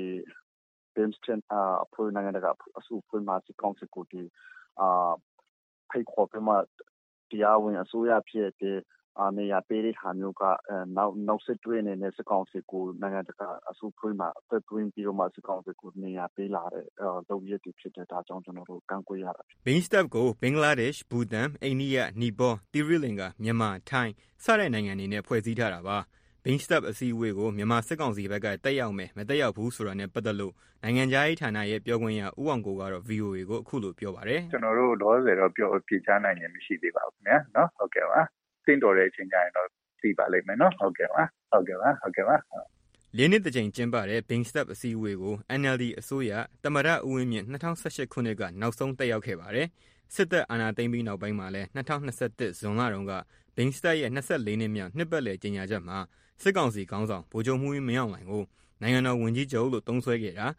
BIMSTEC အဖွဲ့နိုင်ငံတကာအစုအဖွဲ့မှာစစ်ကောင်စီကိုဒီဖိတ်ခေါ်ပြီးမှတရားဝင်အစိုးရဖြစ်တဲ့နေရာပေးတဲ့ဟာမျိုးကနောက်ဆက်တွဲနေတဲ့စစ်ကောင်စီကိုနိုင်ငံတကာအစုအဖွဲ့မှာအသက်သွင်းပြီးတော့မှစစ်ကောင်စီကိုနေရာပေးလာတဲ့လုပ်ရည်ဖြစ်တဲ့ဒါကြောင့်ကျွန်တော်တို့ကန့်ကွက်ရတာဖြစ် BIMSTEC ကိုဘင်္ဂလားဒေ့ရှ်ဘူတန်အိန္ဒိယနီပေါသီရိလင်္ကာမြန်မာထိုင်းစတဲ့နိုင်ငံတွေနဲ့ဖွဲ့စည်းထားတာပါBIMSTEC အစည်းအဝေးကိုမြန်မာစစ်ကောင်စီဘက်ကတက်ရောက်မယ်မတက်ရောက်ဘူးဆိုတာနဲ့ပတ်သက်လို့နိုင်ငံခြားရေးဌာနရဲ့ပြောခွင့်ရဦးအောင်ကိုကတော့ VOA ကိုအခုလိုပြောပါတယ်ကျွန်တော်တို့လောဆယ်တော့ပြောပြချနိုင်ရင်မရှိသေးပါဘူးခင်ဗျာနော်ဟုတ်ကဲ့ပါသင့်တော်တဲ့အချိန်ကျရင်တော့သိပါလိမ့်မယ်နော်ဟုတ်ကဲ့ပါလေးနှစ်တစ်ကြိမ်ကျင်းပတဲ့ BIMSTEC အစည်းအဝေးကို NLD အစိုးရသမ္မတဦးဝင်းမြင့်2018ခုနှစ်ကနောက်ဆုံးတက်ရောက်ခဲ့ပါတယ်စစ်တပ်အာဏာသိမ်းပြီးနောက်ပိုင်းမှာလည်း2021ဇွန်လတုန်းက BIMSTEC ရဲ့24နှစ်မြောက်နှစ်ပတ်လည်ကြေညာချက်မှာစစ်ကောင်စီခေါင်းဆောင်ဗိုလ်ချုပ်မှူးကြီးမင်းအောင်လှိုင်ကိုနိုင်ငံတော်ဝန်ကြီးချုပ်လို့သုံးစွဲခဲ့တာ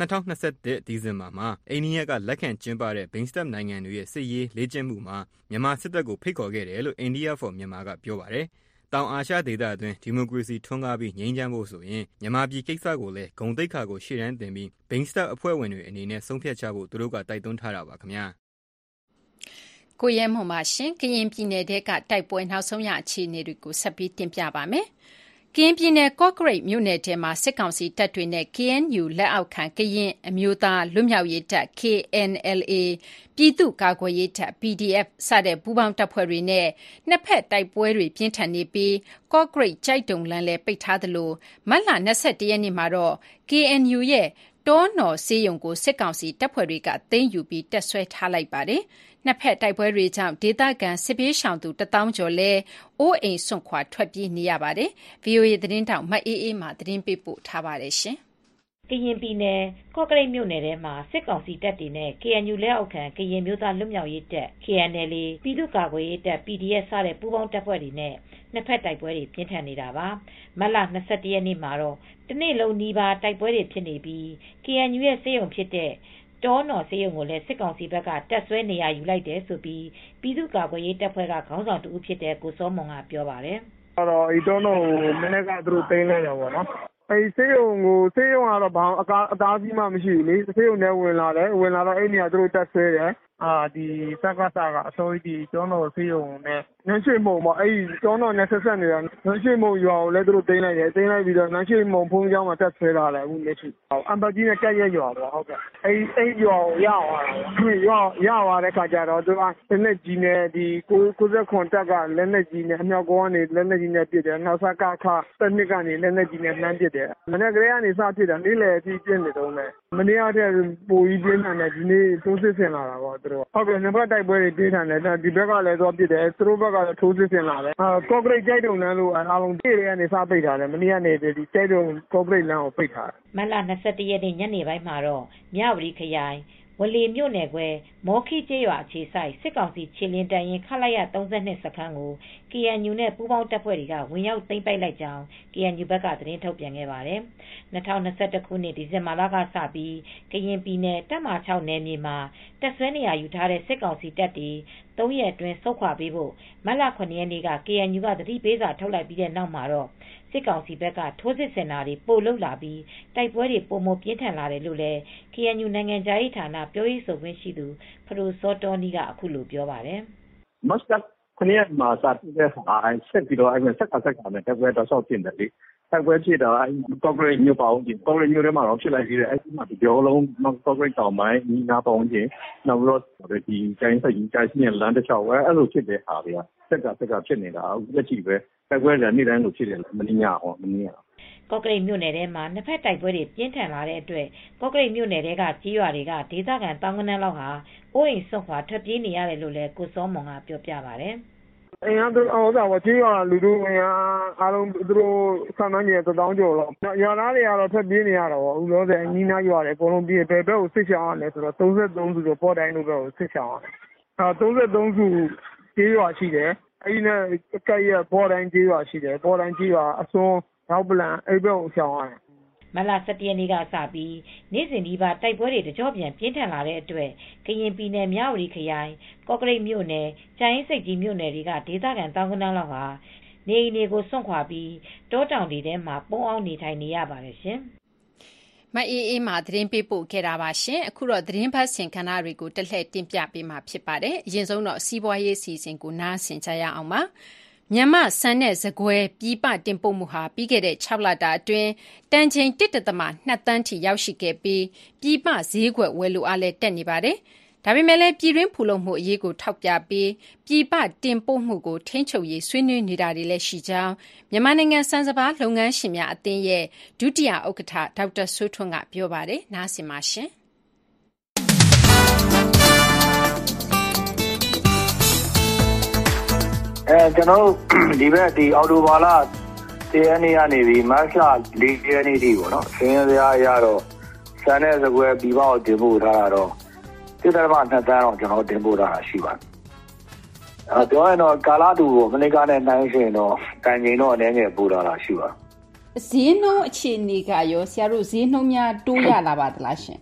2021ဒီဇင်ဘာမှာအိန္ဒိယကလက်ခံကျင်းပတဲ့ BIMSTEC နိုင်ငံတွေရဲ့စစ်ရေးလေ့ကျင့်မှုမှာမြန်မာစစ်တပ်ကိုဖိတ်ခေါ်ခဲ့တယ်လို့ India for Myanmar ကပြောပါတယ်။တောင်အာရှဒေသအတွင်းဒီမိုကရေစီထွန်းကားပြီးငြိမ်းချမ်းဖို့ဆိုရင်မြန်မာပြည်ကိစ္စကိုလည်းဂုဏ်သိက္ခာကိုရှေ့တန်းတင်ပြီး BIMSTEC အဖွဲ့ဝင်တွေအနေနဲ့ဆုံးဖြတ်ချဖို့သူတို့ကတိုက်တွန်းထားတာပါခင်ဗျာ။ကိုရဲမွန်ပါရှင်ကရင်ပြည်နယ်တဲကတိုက်ပွဲနောက်ဆုံးရအခြေအနေတွေကိုဆက်ပြီးတင်ပြပါမယ်။ကရင်ပြည်နယ်ကော့ကရိတ်မြို့နယ်ထဲမှာစစ်ကောင်စီတပ်တွေနဲ့ KNU လက်အောက်ခံကရင်အမျိုးသားလွတ်မြောက်ရေးတပ် KNLA ပြည်သူ့ကာကွယ်ရေးတပ် PDF စတဲ့ပူးပေါင်းတပ်ဖွဲ့တွေနဲ့နှစ်ဖက်တိုက်ပွဲတွေပြင်းထန်နေပြီးကော့ကရိတ်ကြိုက်တုံလမ်းလည်းပိတ်ထားသလိုမတ်လ21ရက်နေ့မှာတော့ KNU ရဲ့တောနော်ဆေးရုံကိုစစ်ကောင်စီတပ်ဖွဲ့တွေကသိမ်းယူပြီးတပ်ဆွဲထားလိုက်ပါတယ်။နှစ်ဖက်တိုက်ပွဲတွေကြောင့်ဒေသခံစစ်ပြေးရှောင်သူ1000ကျော်လဲအိုးအိမ်စွန့်ခွာထွက်ပြေးနေရပါတယ်။ VOA သတင်းတောက်မအေးအေးမှသတင်းပေးပို့ထားပါတယ်ရှင်။ကရင်ပြည်နယ်ကော့ကရိတ်မြို့နယ်ထဲမှာစစ်ကောင်စီတပ်တွေနဲ့ KNU လက်အောက်ခံကရင်မျိုးသားလွတ်မြောက်ရေးတပ် KNLA ပြည်သူ့ကာကွယ်ရေးတပ် PDF စတဲ့ပူးပေါင်းတပ်ဖွဲ့တွေနဲ့နှစ်ဖက်တိုက်ပွဲတွေပြင်းထန်နေတာပါ။မတ်လ21ရက်နေ့မှာတော့တနေ့လုံးနီးပါးတိုက်ပွဲတွေဖြစ်နေပြီး KNU ရဲ့ဆေးရုံဖြစ်တဲ့တောနော်ဆေးရုံကိုလည်းစစ်ကောင်စီဘက်ကတပ်ဆွဲနေရာယူလိုက်တယ်လို့ပြည်သူ့ကာကွယ်ရေးတပ်ဖွဲ့ကခေါင်းဆောင်တဦးဖြစ်တဲ့ကိုစောမွန်ကပြောပါတယ်။ "တောနော်ကိုမနေ့ကသူတို့သိမ်းလိုက်တယ်ပေါ့နော်။ဆေးရုံကတော့ဘာအတားအဆီးမှမရှိဘူးလေ။ဆေးရုံထဲဝင်လာတယ်။ဝင်လာတော့အဲ့နေရာသူတို့တပ်ဆွဲတယ်။စကစကအစောကြီးတောနော်ဆေးရုံနဲ့နန်းရွှေမုံပေါ့အဲ့တောနော်နဲ့ဆက်ဆက်နေတာနန်းရွှေမုံရွာကိုလည်းသူတို့သိမ်းလိုက်တယ်။သိမ်းလိုက်ပြီးတော့နန်းရွှေမုံဘုန်းကြီးကျောင်းမှာတပ်ဆွဲထားတယ်အခုလက်ရှိ။အမ်ဘတ်ကြီးနဲ့ကပ်ရက်ရွာပေါ့ဟုတ်ကဲ့။အဲ့ရွာကိုရသွားတာပေါ့။ရသွားတဲ့ခါကျတော့သူကလက်နက်ကြီးနဲ့69တပ်ကလက်နက်ကြီးနဲ့အမြောက်ကုန်းကနေလက်နက်ကြီးနဲ့ပစ်တယ်။နောက်စကခတစ်နှစ်ကနေလက်နက်ကြီးနဲ့လှမ်းပစ်တယ်။မနေ့ကလေးကနေစပစ်တာနေ့လယ်အထိပစ်နေတော့မယ်။မနေ့ကတည်းကပိုပြီးပြင်းထန်တယ်ဒီနေ့ထိုးစစ်ဆင်လာတာပေါ့သူတို့။ဟုတ်ကဲ့နှစ်ဖက်တိုက်ပွဲတွေပြင်းထန်တယ်။ဒီဘက်ကလည်းသွားပစ်တယ်။သူတို့ဘက်ကလည်းထိုးစစ်ဆင်လာတယ်။ကော့ကရိတ်ကြိုက်တုံလမ်းလို့အားလုံးနေ့တွေကနေစပိတ်ထားတယ်။မနေ့ကနေဒီကြိုက်တုံကော့ကရိတ်လမ်းကိုပိတ်ထားတယ်။မတ်လ21ရက်နေ့ညနေပိုင်းမှာတော့မြဝတီခရိုင်ဝလေမြို့နယ်ခွဲမော်ခိကျေးရွာအခြေစိုက်စစ်ကောင်စီခြေလင်းတန်းရင်ခလိုက်ရ32စခန်းကို KNU နဲ့ပူးပေါင်းတပ်ဖွဲ့တွေကဝင်ရောက်သိမ်းပိုက်လိုက်ကြောင်း KNU ဘက်ကသတင်းထုတ်ပြန်ခဲ့ပါတယ်။2021ခုနှစ်ဒီဇင်ဘာလကစပြီးကရင်ပြည်နယ်တပ်မ6နယ်မြေမှာတပ်ဆွဲနေရာယူထားတဲ့စစ်ကောင်စီတပ်တွေ3ရက်အတွင်းဆုတ်ခွာပေးဖို့မတ်လ9ရက်နေ့က KNU ကသတိပေးစာထုတ်လိုက်ပြီးတဲ့နောက်မှာတော့စစ်ကောင်စီဘက်ကထိုးစစ်ဆင်တာတွေပိုလုပ်လာပြီးတိုက်ပွဲတွေပိုမိုပြင်းထန်လာတယ်လို့လည်း KNU နိုင်ငံခြားရေးဌာနပြောရေးဆိုခွင့်ရှိသူဖဒိုစောတောနီးကအခုလိုပြောပါတယ်။မတ်လ9ရက်မှာစတဲ့ဆက်ပြီးတော့စက်ကနဲ့တိုက်ပွဲတော့ဆောက်တင်တယ်လေ။တိုက်ပွဲဖြစ်တော့ကော့ကရိတ်မြို့ပေါင်းချင်းကော့ကရိတ်မြို့ထဲမှာတော့ဖြစ်လိုက်ပြီးအဲ့ဒီမှာဒီပြောလုံးကော့ကရိတ်တောင်ပိုင်းနီးနားပေါင်းချင်းနောက်တော့ဒီကျိုင်းဆက်ကြီးကျိုင်းနဲ့လမ်းတစ်လျှောက်အဲ့လိုဖြစ်တဲ့ဟာတွေကစက်ကဖြစ်နေတာလက်ရှိပဲတိုက်ပွဲတွေနေ့တိုင်းလိုဖြစ်တယ်မင်းညကော့ကရိတ်မြို့နယ်ထဲမှာနှစ်ဖက်တိုက်ပွဲတွေပြင်းထန်လာတဲ့အတွက်ကော့ကရိတ်မြို့နယ်ထဲကကြီးရွာတွေကဒေသခံတောင်ကနန်းလောက်ဟာအိုးအိမ်ဆွန့်ခွာထွက်ပြေးနေရတယ်လို့လည်းကိုစောမွန်ကပြောပြပါတယ်။အင်းကတော့ကြီးရွာလူတို့အားလုံးသူတို့ဆန္ဒည1000ကျော်တော့ရွာသားတွေကတော့ထွက်ပြေးနေရတော့ဦးလို့ဆိုအညီနာရွာတယ်အကုန်လုံးပြေးဘယ်ဘက်ကိုစစ်ချောင်းရလဲဆိုတော့33စုတော့ပေါ်တိုင်းလို့ဘက်ကိုစစ်ချောင်းရတယ်။33စုကြီးရွာရှိတယ်။အဲ့ဒီနဲ့ကဲ့ရဲ့ပေါ်တိုင်းကြီးရွာရှိတယ်။ပေါ်တိုင်းကြီးရွာအစွန်းနောက်ပလန်အဲ့ဘက်ကိုရှောင်းရတယ်မလ17ရက်နေ့ကစပြီးနေ့စဉ်ဒီပါတိုက်ပွဲတွေတကြောပြန်ပြင်းထန်လာတဲ့အတွက်ကရင်ပြည်နယ်မြဝတီခရိုင်ကော့ကရိတ်မြို့နယ်ကျိုင်းစိတ်ကြီးမြို့နယ်တွေကဒေသခံတောင်ကနန်းလောက်ဟာနေအိမ်တွေကိုစွန့်ခွာပြီးတောတောင်တွေထဲမှာပုန်းအောင်နေထိုင်နေရပါတယ်ရှင်မအေးအေးမှသတင်းပေးပို့ခဲ့တာပါရှင်အခုတော့သတင်းဖတ်ဆင်ခန်းနာတွေကိုတက်လှည့်တင်ပြပေးမှာဖြစ်ပါတယ်အရင်ဆုံးတော့စီးပွားရေးစီစဉ်ကိုနားဆင်ကြရအောင်ပါမြန်မာစံနဲ့ဇကွဲပြည်ပတင်ပို့မှုဟာပြီးခဲ့တဲ့6လတာအတွင်းတန်ချိန် 1.2 သန်းထိရောက်ရှိခဲ့ပြီးပြည်ပဈေးကွက်ဝယ်လိုအားလည်းတက်နေပါတယ်။ဒါပေမဲ့လည်းပြည်တွင်းဖူလုံမှုအရေးကိုထောက်ပြပြီးပြည်ပတင်ပို့မှုကိုထိန်းချုပ်ရေးဆွေးနွေးနေတာတွေလည်းရှိကြောင်းမြန်မာနိုင်ငံစံစပါးလုပ်ငန်းရှင်များအသင်းရဲ့ဒုတိယဥက္ကဋ္ဌဒေါက်တာစိုးထွန်းကပြောပါတယ်။နားဆင်ပါရှင်။ကျွန်တော်ဒီဘက်ဒီအော်တိုဘာလ10ရက်နေ့ကနေပြီးမတ်လ4ရက်နေ့ထိပေါ့နော်ဆင်းရဲရတော့စံတဲ့စကွဲပြည်ပကိုတင်ပို့ထားတာတော့1.2 သန်းတော့ကျွန်တော်တင်ပို့ထားတာရှိပါတယ်ပြောရင်တော့ကာလတူကိုမနေ့ကနဲ့နှိုင်းရှင်တော့တန်ချိန်တော့အနေငယ်ပို့ထားတာရှိပါဈေးနှုန်းအခြေအနေကရောဆရာတို့ဈေးနှုန်းများတိုးရလာပါသလားရှင်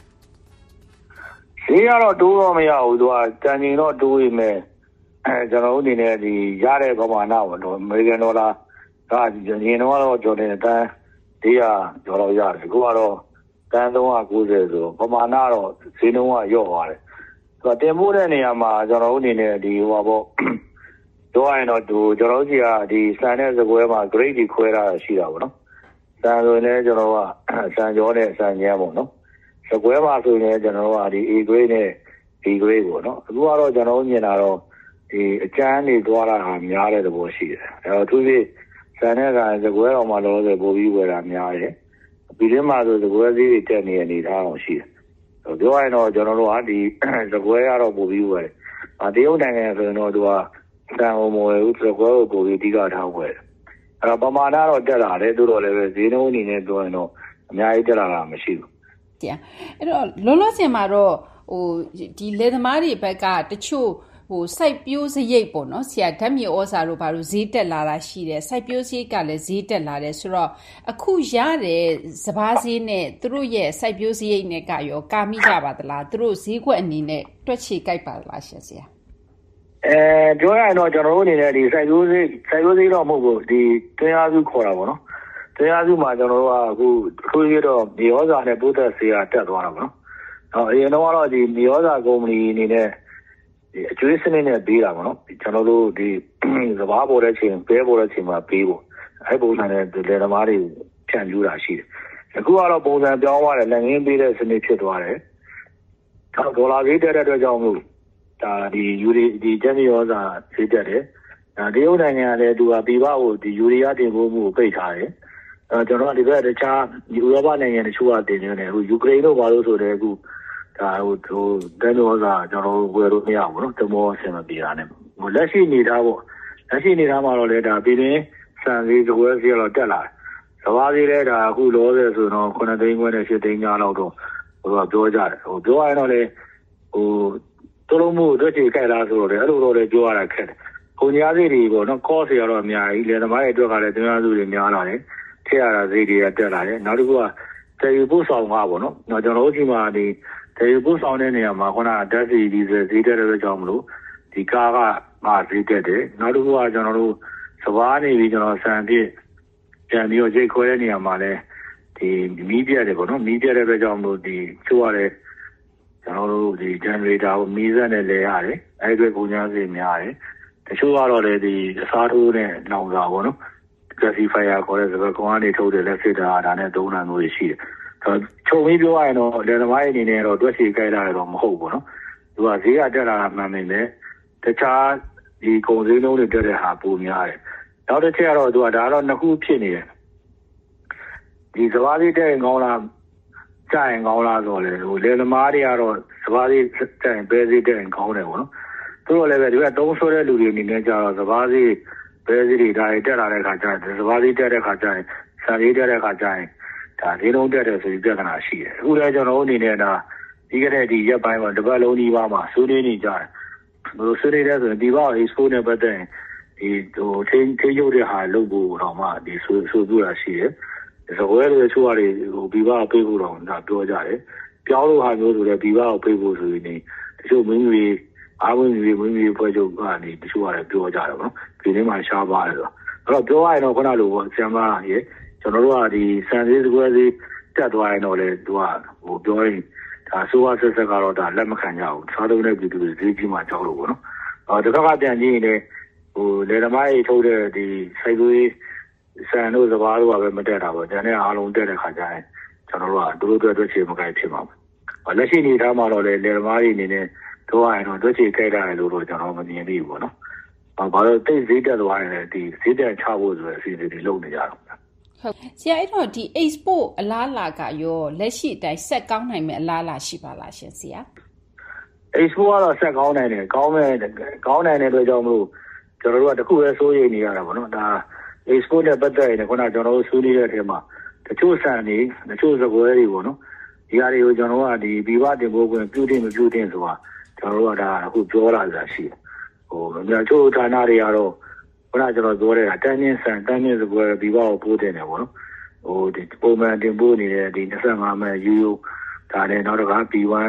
ဈေးကတော့တိုးတော့မရဘူးသူကတန်ချိန်တော့တိုးရမယ်ကျွန်တော်တို့အနေနဲ့ဒီရတဲ့ပမာဏပေါ့နော်အမေရိကန်ဒေါ်လာကရင်တော့ကျော်နေတန်း400ကျော်လောက်ရတယ်အခုကတော့တန်း390ဆိုပမာဏတော့ဈေးနှုန်းကလျော့သွားတယ်သူကတင်ပို့တဲ့နေရာမှာကျွန်တော်တို့အနေနဲ့ဒီဟိုပါပေါ့တော့ရင်တော့ကျွန်တော်တို့ကြီးကဒီစံတဲ့စကွဲမှာ grade ကြီးခွဲထားတာရှိတာပေါ့နော်စံဆိုရင်လည်းကျွန်တော်ကစံကျော်နဲ့စံညမ်းပေါ့နော်စကွဲမှာဆိုရင်ကျွန်တော်ကဒီ A grade နဲ့ B grade ပေါ့နော်အခုကတော့ကျွန်တော်တို့မြင်တာတော့ဒီအကျန်းတွေသွားတာဟာများတဲ့သဘောရှိတယ်။အဲတော့သူကြီးစံတဲ့ကစကွဲတော်မှာလောဆယ်ပို့ပြီးဝယ်တာများတယ်။ B ပြည်တွင်းမှာဆိုစကွဲစည်းတွေတက်နေအနေထားအောင်ရှိတယ်ပြောရရင်တော့ကျွန်တော်တို့ကဒီစကွဲရတော့ပို့ပြီးဝယ်တရုတ်နိုင်ငံဆိုရင်တော့သူကတန်ဟိုမဝယ်ဘူးစကွဲကိုပို့ပြီးအဓိကထားဝယ်အဲ့တော့ပမာဏတော့တက်လာတယ်သို့တော်လည်းပဲဈေးနှုန်းအနေနဲ့ပြောရင်တော့အများကြီးတက်လာတာမရှိဘူးအဲ့တော့လောလောဆယ်မှာတော့ဒီလယ်သမားတွေဘက်ကတချို့စိုက်ပျိုးစရိတ်ပေါ့နော်ဆရာဓာတ်မြေဩဇာတို့ဘာလို့ဈေးတက်လာတာရှိတယ်စိုက်ပျိုးစရိတ်ကလည်းဈေးတက်လာတယ်ဆိုတော့အခုရတဲ့စပါးဈေးနဲ့သူတို့ရဲ့စိုက်ပျိုးစရိတ်နဲ့ကရောကာမိကြပါသလားသူတို့ဈေးကွက်အနေနဲ့တွက်ချေကြိုက်ပါလားဆရာပြောရရင်တော့ကျွန်တော်တို့အနေနဲ့ဒီစိုက်ပျိုးစရိတ်တော့မဟုတ်ဘူးဒီတွင်းအားစုခေါ်တာပေါ့နော်တွင်းအားစုမှာကျွန်တော်တို့ကအခုထိုးရတော့မြေဩဇာနဲ့ပိုးသက်ဆေးကတက်သွားတာပေါ့နော်အရင်တော့ကတော့ဒီမြေဩဇာကုမ္ပဏီအနေနဲ့ဒီအကျွေးစနစ်နဲ့ပေးတာပေါ့နော်ကျွန်တော်တို့ဒီစဘာပေါ်တဲ့ချိန်ပဲပေါ်တဲ့ချိန်မှာပေးဖို့အဲ့ပုံစံနဲ့လယ်သမားတွေဖြန့်ပြူတာရှိတယ်အခုကတော့ပုံစံပြောင်းသွားတယ်လက်ငင်းပေးတဲ့စနစ်ဖြစ်သွားတယ်ဒေါ်လာဈေးတက်တဲ့အတွက်ကြောင့်မို့ဒါဒီယူရီဒီဂျန်နီယောဇာဈေးတက်တယ်တရုတ်နိုင်ငံကလည်းသူကပြည်ပကိုဒီယူရီယာတင်ပို့မှုကိုပိတ်ထားတယ်ကျွန်တော်ကဒီဘက်တခြားဥရောပနိုင်ငံတချို့ကတင်နေတယ်အခုယူကရိန်းတို့ဘာလို့ဆိုတော့အခုဒါတန်တော်စာကျွန်တော်ဝယ်လို့မရဘူးနော်တမောဆင်မပြေတာနဲ့လက်ရှိနေသားပေါ့လက်ရှိနေသားမှာတော့လေဒါပြည်တွင်းစံစည်းစကွဲစည်းတော့တက်လာတယ်စဘာစည်းလည်းဒါအခုလောဆယ်ဆိုတော့9သိန်းခွဲနဲ့10သိန်းကြားလောက်တော့ပြောကြတယ်ပြောရရင်တော့လေတလုံးမှုတို့ချေခိုက်လာဆိုတော့လေအဲ့လိုတော့လေပြောရတာခက်တယ်ပုံညာစည်းတွေပေါ့နော်ကော့စီကတော့အများကြီးလေသမားတွေအတွက်ကလည်းတရားစုတွေများလာတယ်ထည့်ရတာစည်းတွေကတက်လာတယ်နောက်တစ်ခုကတည်ယူပို့ဆောင်ကားပေါ့နော်ကျွန်တော်တို့ဒီမှာဒီတည်ယူပို့ဆောင်တဲ့နေရာမှာခုနဓာတ်ဆီဒီဇယ်ဈေးတက်တဲ့ကြောင့်မလို့ဒီကားကဈေးတက်တယ်နောက်တစ်ခုကကျွန်တော်တို့စဘာနေပြီးကျွန်တော်ဆန်ပြည့်ပြန်ပြီးတော့ရိတ်ခွဲတဲ့နေရာမှာလဲဒီမီးပြတ်တယ်ပေါ့နော်မီးပြတ်တဲ့အတွက်ကြောင့်မလို့ဒီချိုးရတယ်ကျွန်တော်တို့ဒီ generator ကိုမီးစက်နဲ့လဲရတယ်အဲ့ဒီပုံညာစီများတယ်တချို့ကတော့လေဒီအစားထိုးနဲ့လောင်စာပေါ့နော် gasifier ခေါ်တဲ့စပယ်ကောင်ကနေထုတ်တဲ့လက်စစ်တာဒါနဲ့သုံးတာမျိုးရှိတယ်ချုံပြီးပြောရရင်တော့လယ်သမားအနေနဲ့တော့တွက်စီကြိုက်တာတော့မဟုတ်ဘူးနော်သူကဈေးကတက်လာတာမှန်ပေမဲ့တခြားဒီကုန်စည်နှုန်းတွေတက်တဲ့ဟာပိုများတယ်နောက်တစ်ချက်ကတော့သူကဒါတော့နှစ်ခုဖြစ်နေတယ်ဒီစဘာလေးတက်ရင်ကောင်းလားကြိုက်ရင်ကောင်းလားဆိုတော့လေလယ်သမားတွေကတော့စဘာလေးတက်ရင်ပဲဈေးတက်ရင်ကောင်းတယ်ပေါ့နော်သူတို့လည်းပဲဒီကသုံးဆွဲတဲ့လူတွေအနေနဲ့ကြတော့စဘာလေးပဲဈေးတွေဒါတက်လာတဲ့ခါကျရင်စဘာလေးတက်တဲ့ခါကျရင်ဆန်လေးတက်တဲ့ခါကျရင်ဒါဈေးနှုန်းတက်တယ်ဆိုပြီးပြဿနာရှိတယ်အခုလည်းကျွန်တော်အနေနဲ့ဒါဒီကနေ့ဒီရက်ပိုင်းမှာတစ်ပတ်လုံးဒီပါမှာစိုးနေနေကြတယ်ဘယ်လိုဆွေးနွေးလဲဆိုရင်ဒီဘောက် export နဲ့ပတ်သက်ရင်ဒီထိရုပ်တဲ့ဟာလုပ်ဖို့တော့မှဒီဆိုပြတာရှိတယ်။စကွဲတွေချိုးရတယ်ဒီဘောက်ပေးဖို့တော့ဒါပြောကြတယ်။ပြောင်းလို့ဟာမျိုးဆိုလည်းဒီဘောက်ပေးဖို့ဆိုရင်တချို့မင်းကြီးအားဝင်ကြီးမင်းကြီးဖွဲ့ချုပ်ကနေတချို့ရတယ်ပြောကြတယ်ပေါ့နော်။ဒီနေ့မှရှားပါတယ်ဆိုတော့ပြောရရင်တော့ခုနလိုပေါ့ဆံမရဲ့ကျွန်တော်တို့ကဒီစံစည်းစကွဲစည်းတက်သွားရင်တော့လေသူကပြောရင်ဒါဆိုအဆက်ဆက်ကတော့ဒါလက်မခံကြဘူးစားသုံးတဲ့ပြည်သူတွေဈေးကြီးမှကြောက်လို့ပေါ့နော်ဒီဘက်ကပြန်ကြည့်ရင်လည်းလေသမားကြီးထုတ်တဲ့ဒီစိုက်သွေးစံတို့စဘာတို့ကပဲမတက်တာပေါ့ကျန်တဲ့အားလုံးတက်တဲ့ခါကျရင်ကျွန်တော်တို့ကတို့အတွက်ချေမကိုက်ဖြစ်မှာပေါ့လက်ရှိနေသားမှာတော့လေသမားကြီးအနေနဲ့တို့ရရင်တော့တို့ချေကြိုက်တာလေလို့တော့ကျွန်တော်မမြင်သေးဘူးပေါ့နော်ဘာလို့တိတ်ဈေးတက်သွားရင်လည်းဒီဈေးတက်ချဖို့ဆိုတဲ့အစီအစဉ်တွေလုပ်နေကြတော့ဟုတ်ဆရာအဲ့တော့ဒီ export အလားအလာကရောလက်ရှိအတိုင်းဆက်ကောင်းနိုင်မယ့်အလားအလာရှိပါလားရှင်ဆရာ export ကတော့ဆက်ကောင်းနိုင်တယ်ကောင်းနိုင်တဲ့အတွက်ကြောင့်မလို့ကျွန်တော်တို့ကတခုပဲစိုးရိမ်နေရတာပေါ့နော်ဒါ export နဲ့ပတ်သက်ရင်ခုနကျွန်တော်တို့ဆွေးနွေးတဲ့အထက်မှာတချို့ဆန်တွေတချို့စကွဲတွေပေါ့နော်ဒီဟာတွေကိုကျွန်တော်ကဒီပြည်ပတင်ပို့ခွင့်ပြုတင်မပြုတင်ဆိုတာကျွန်တော်တို့ကဒါအခုပြောလာကြရှိတယ်များချို့ဌာနတွေကတော့ခုနကျွန်တော်ပြောတဲ့တန်းချင်းဆန်တန်းချင်းစကွဲပြည်ပကိုပို့တင်တယ်ပေါ့နော်ဒီပုံမှန်တင်ပို့နေတဲ့ဒီ25မှယူဒါနဲ့နောက်တစ်ခါ P1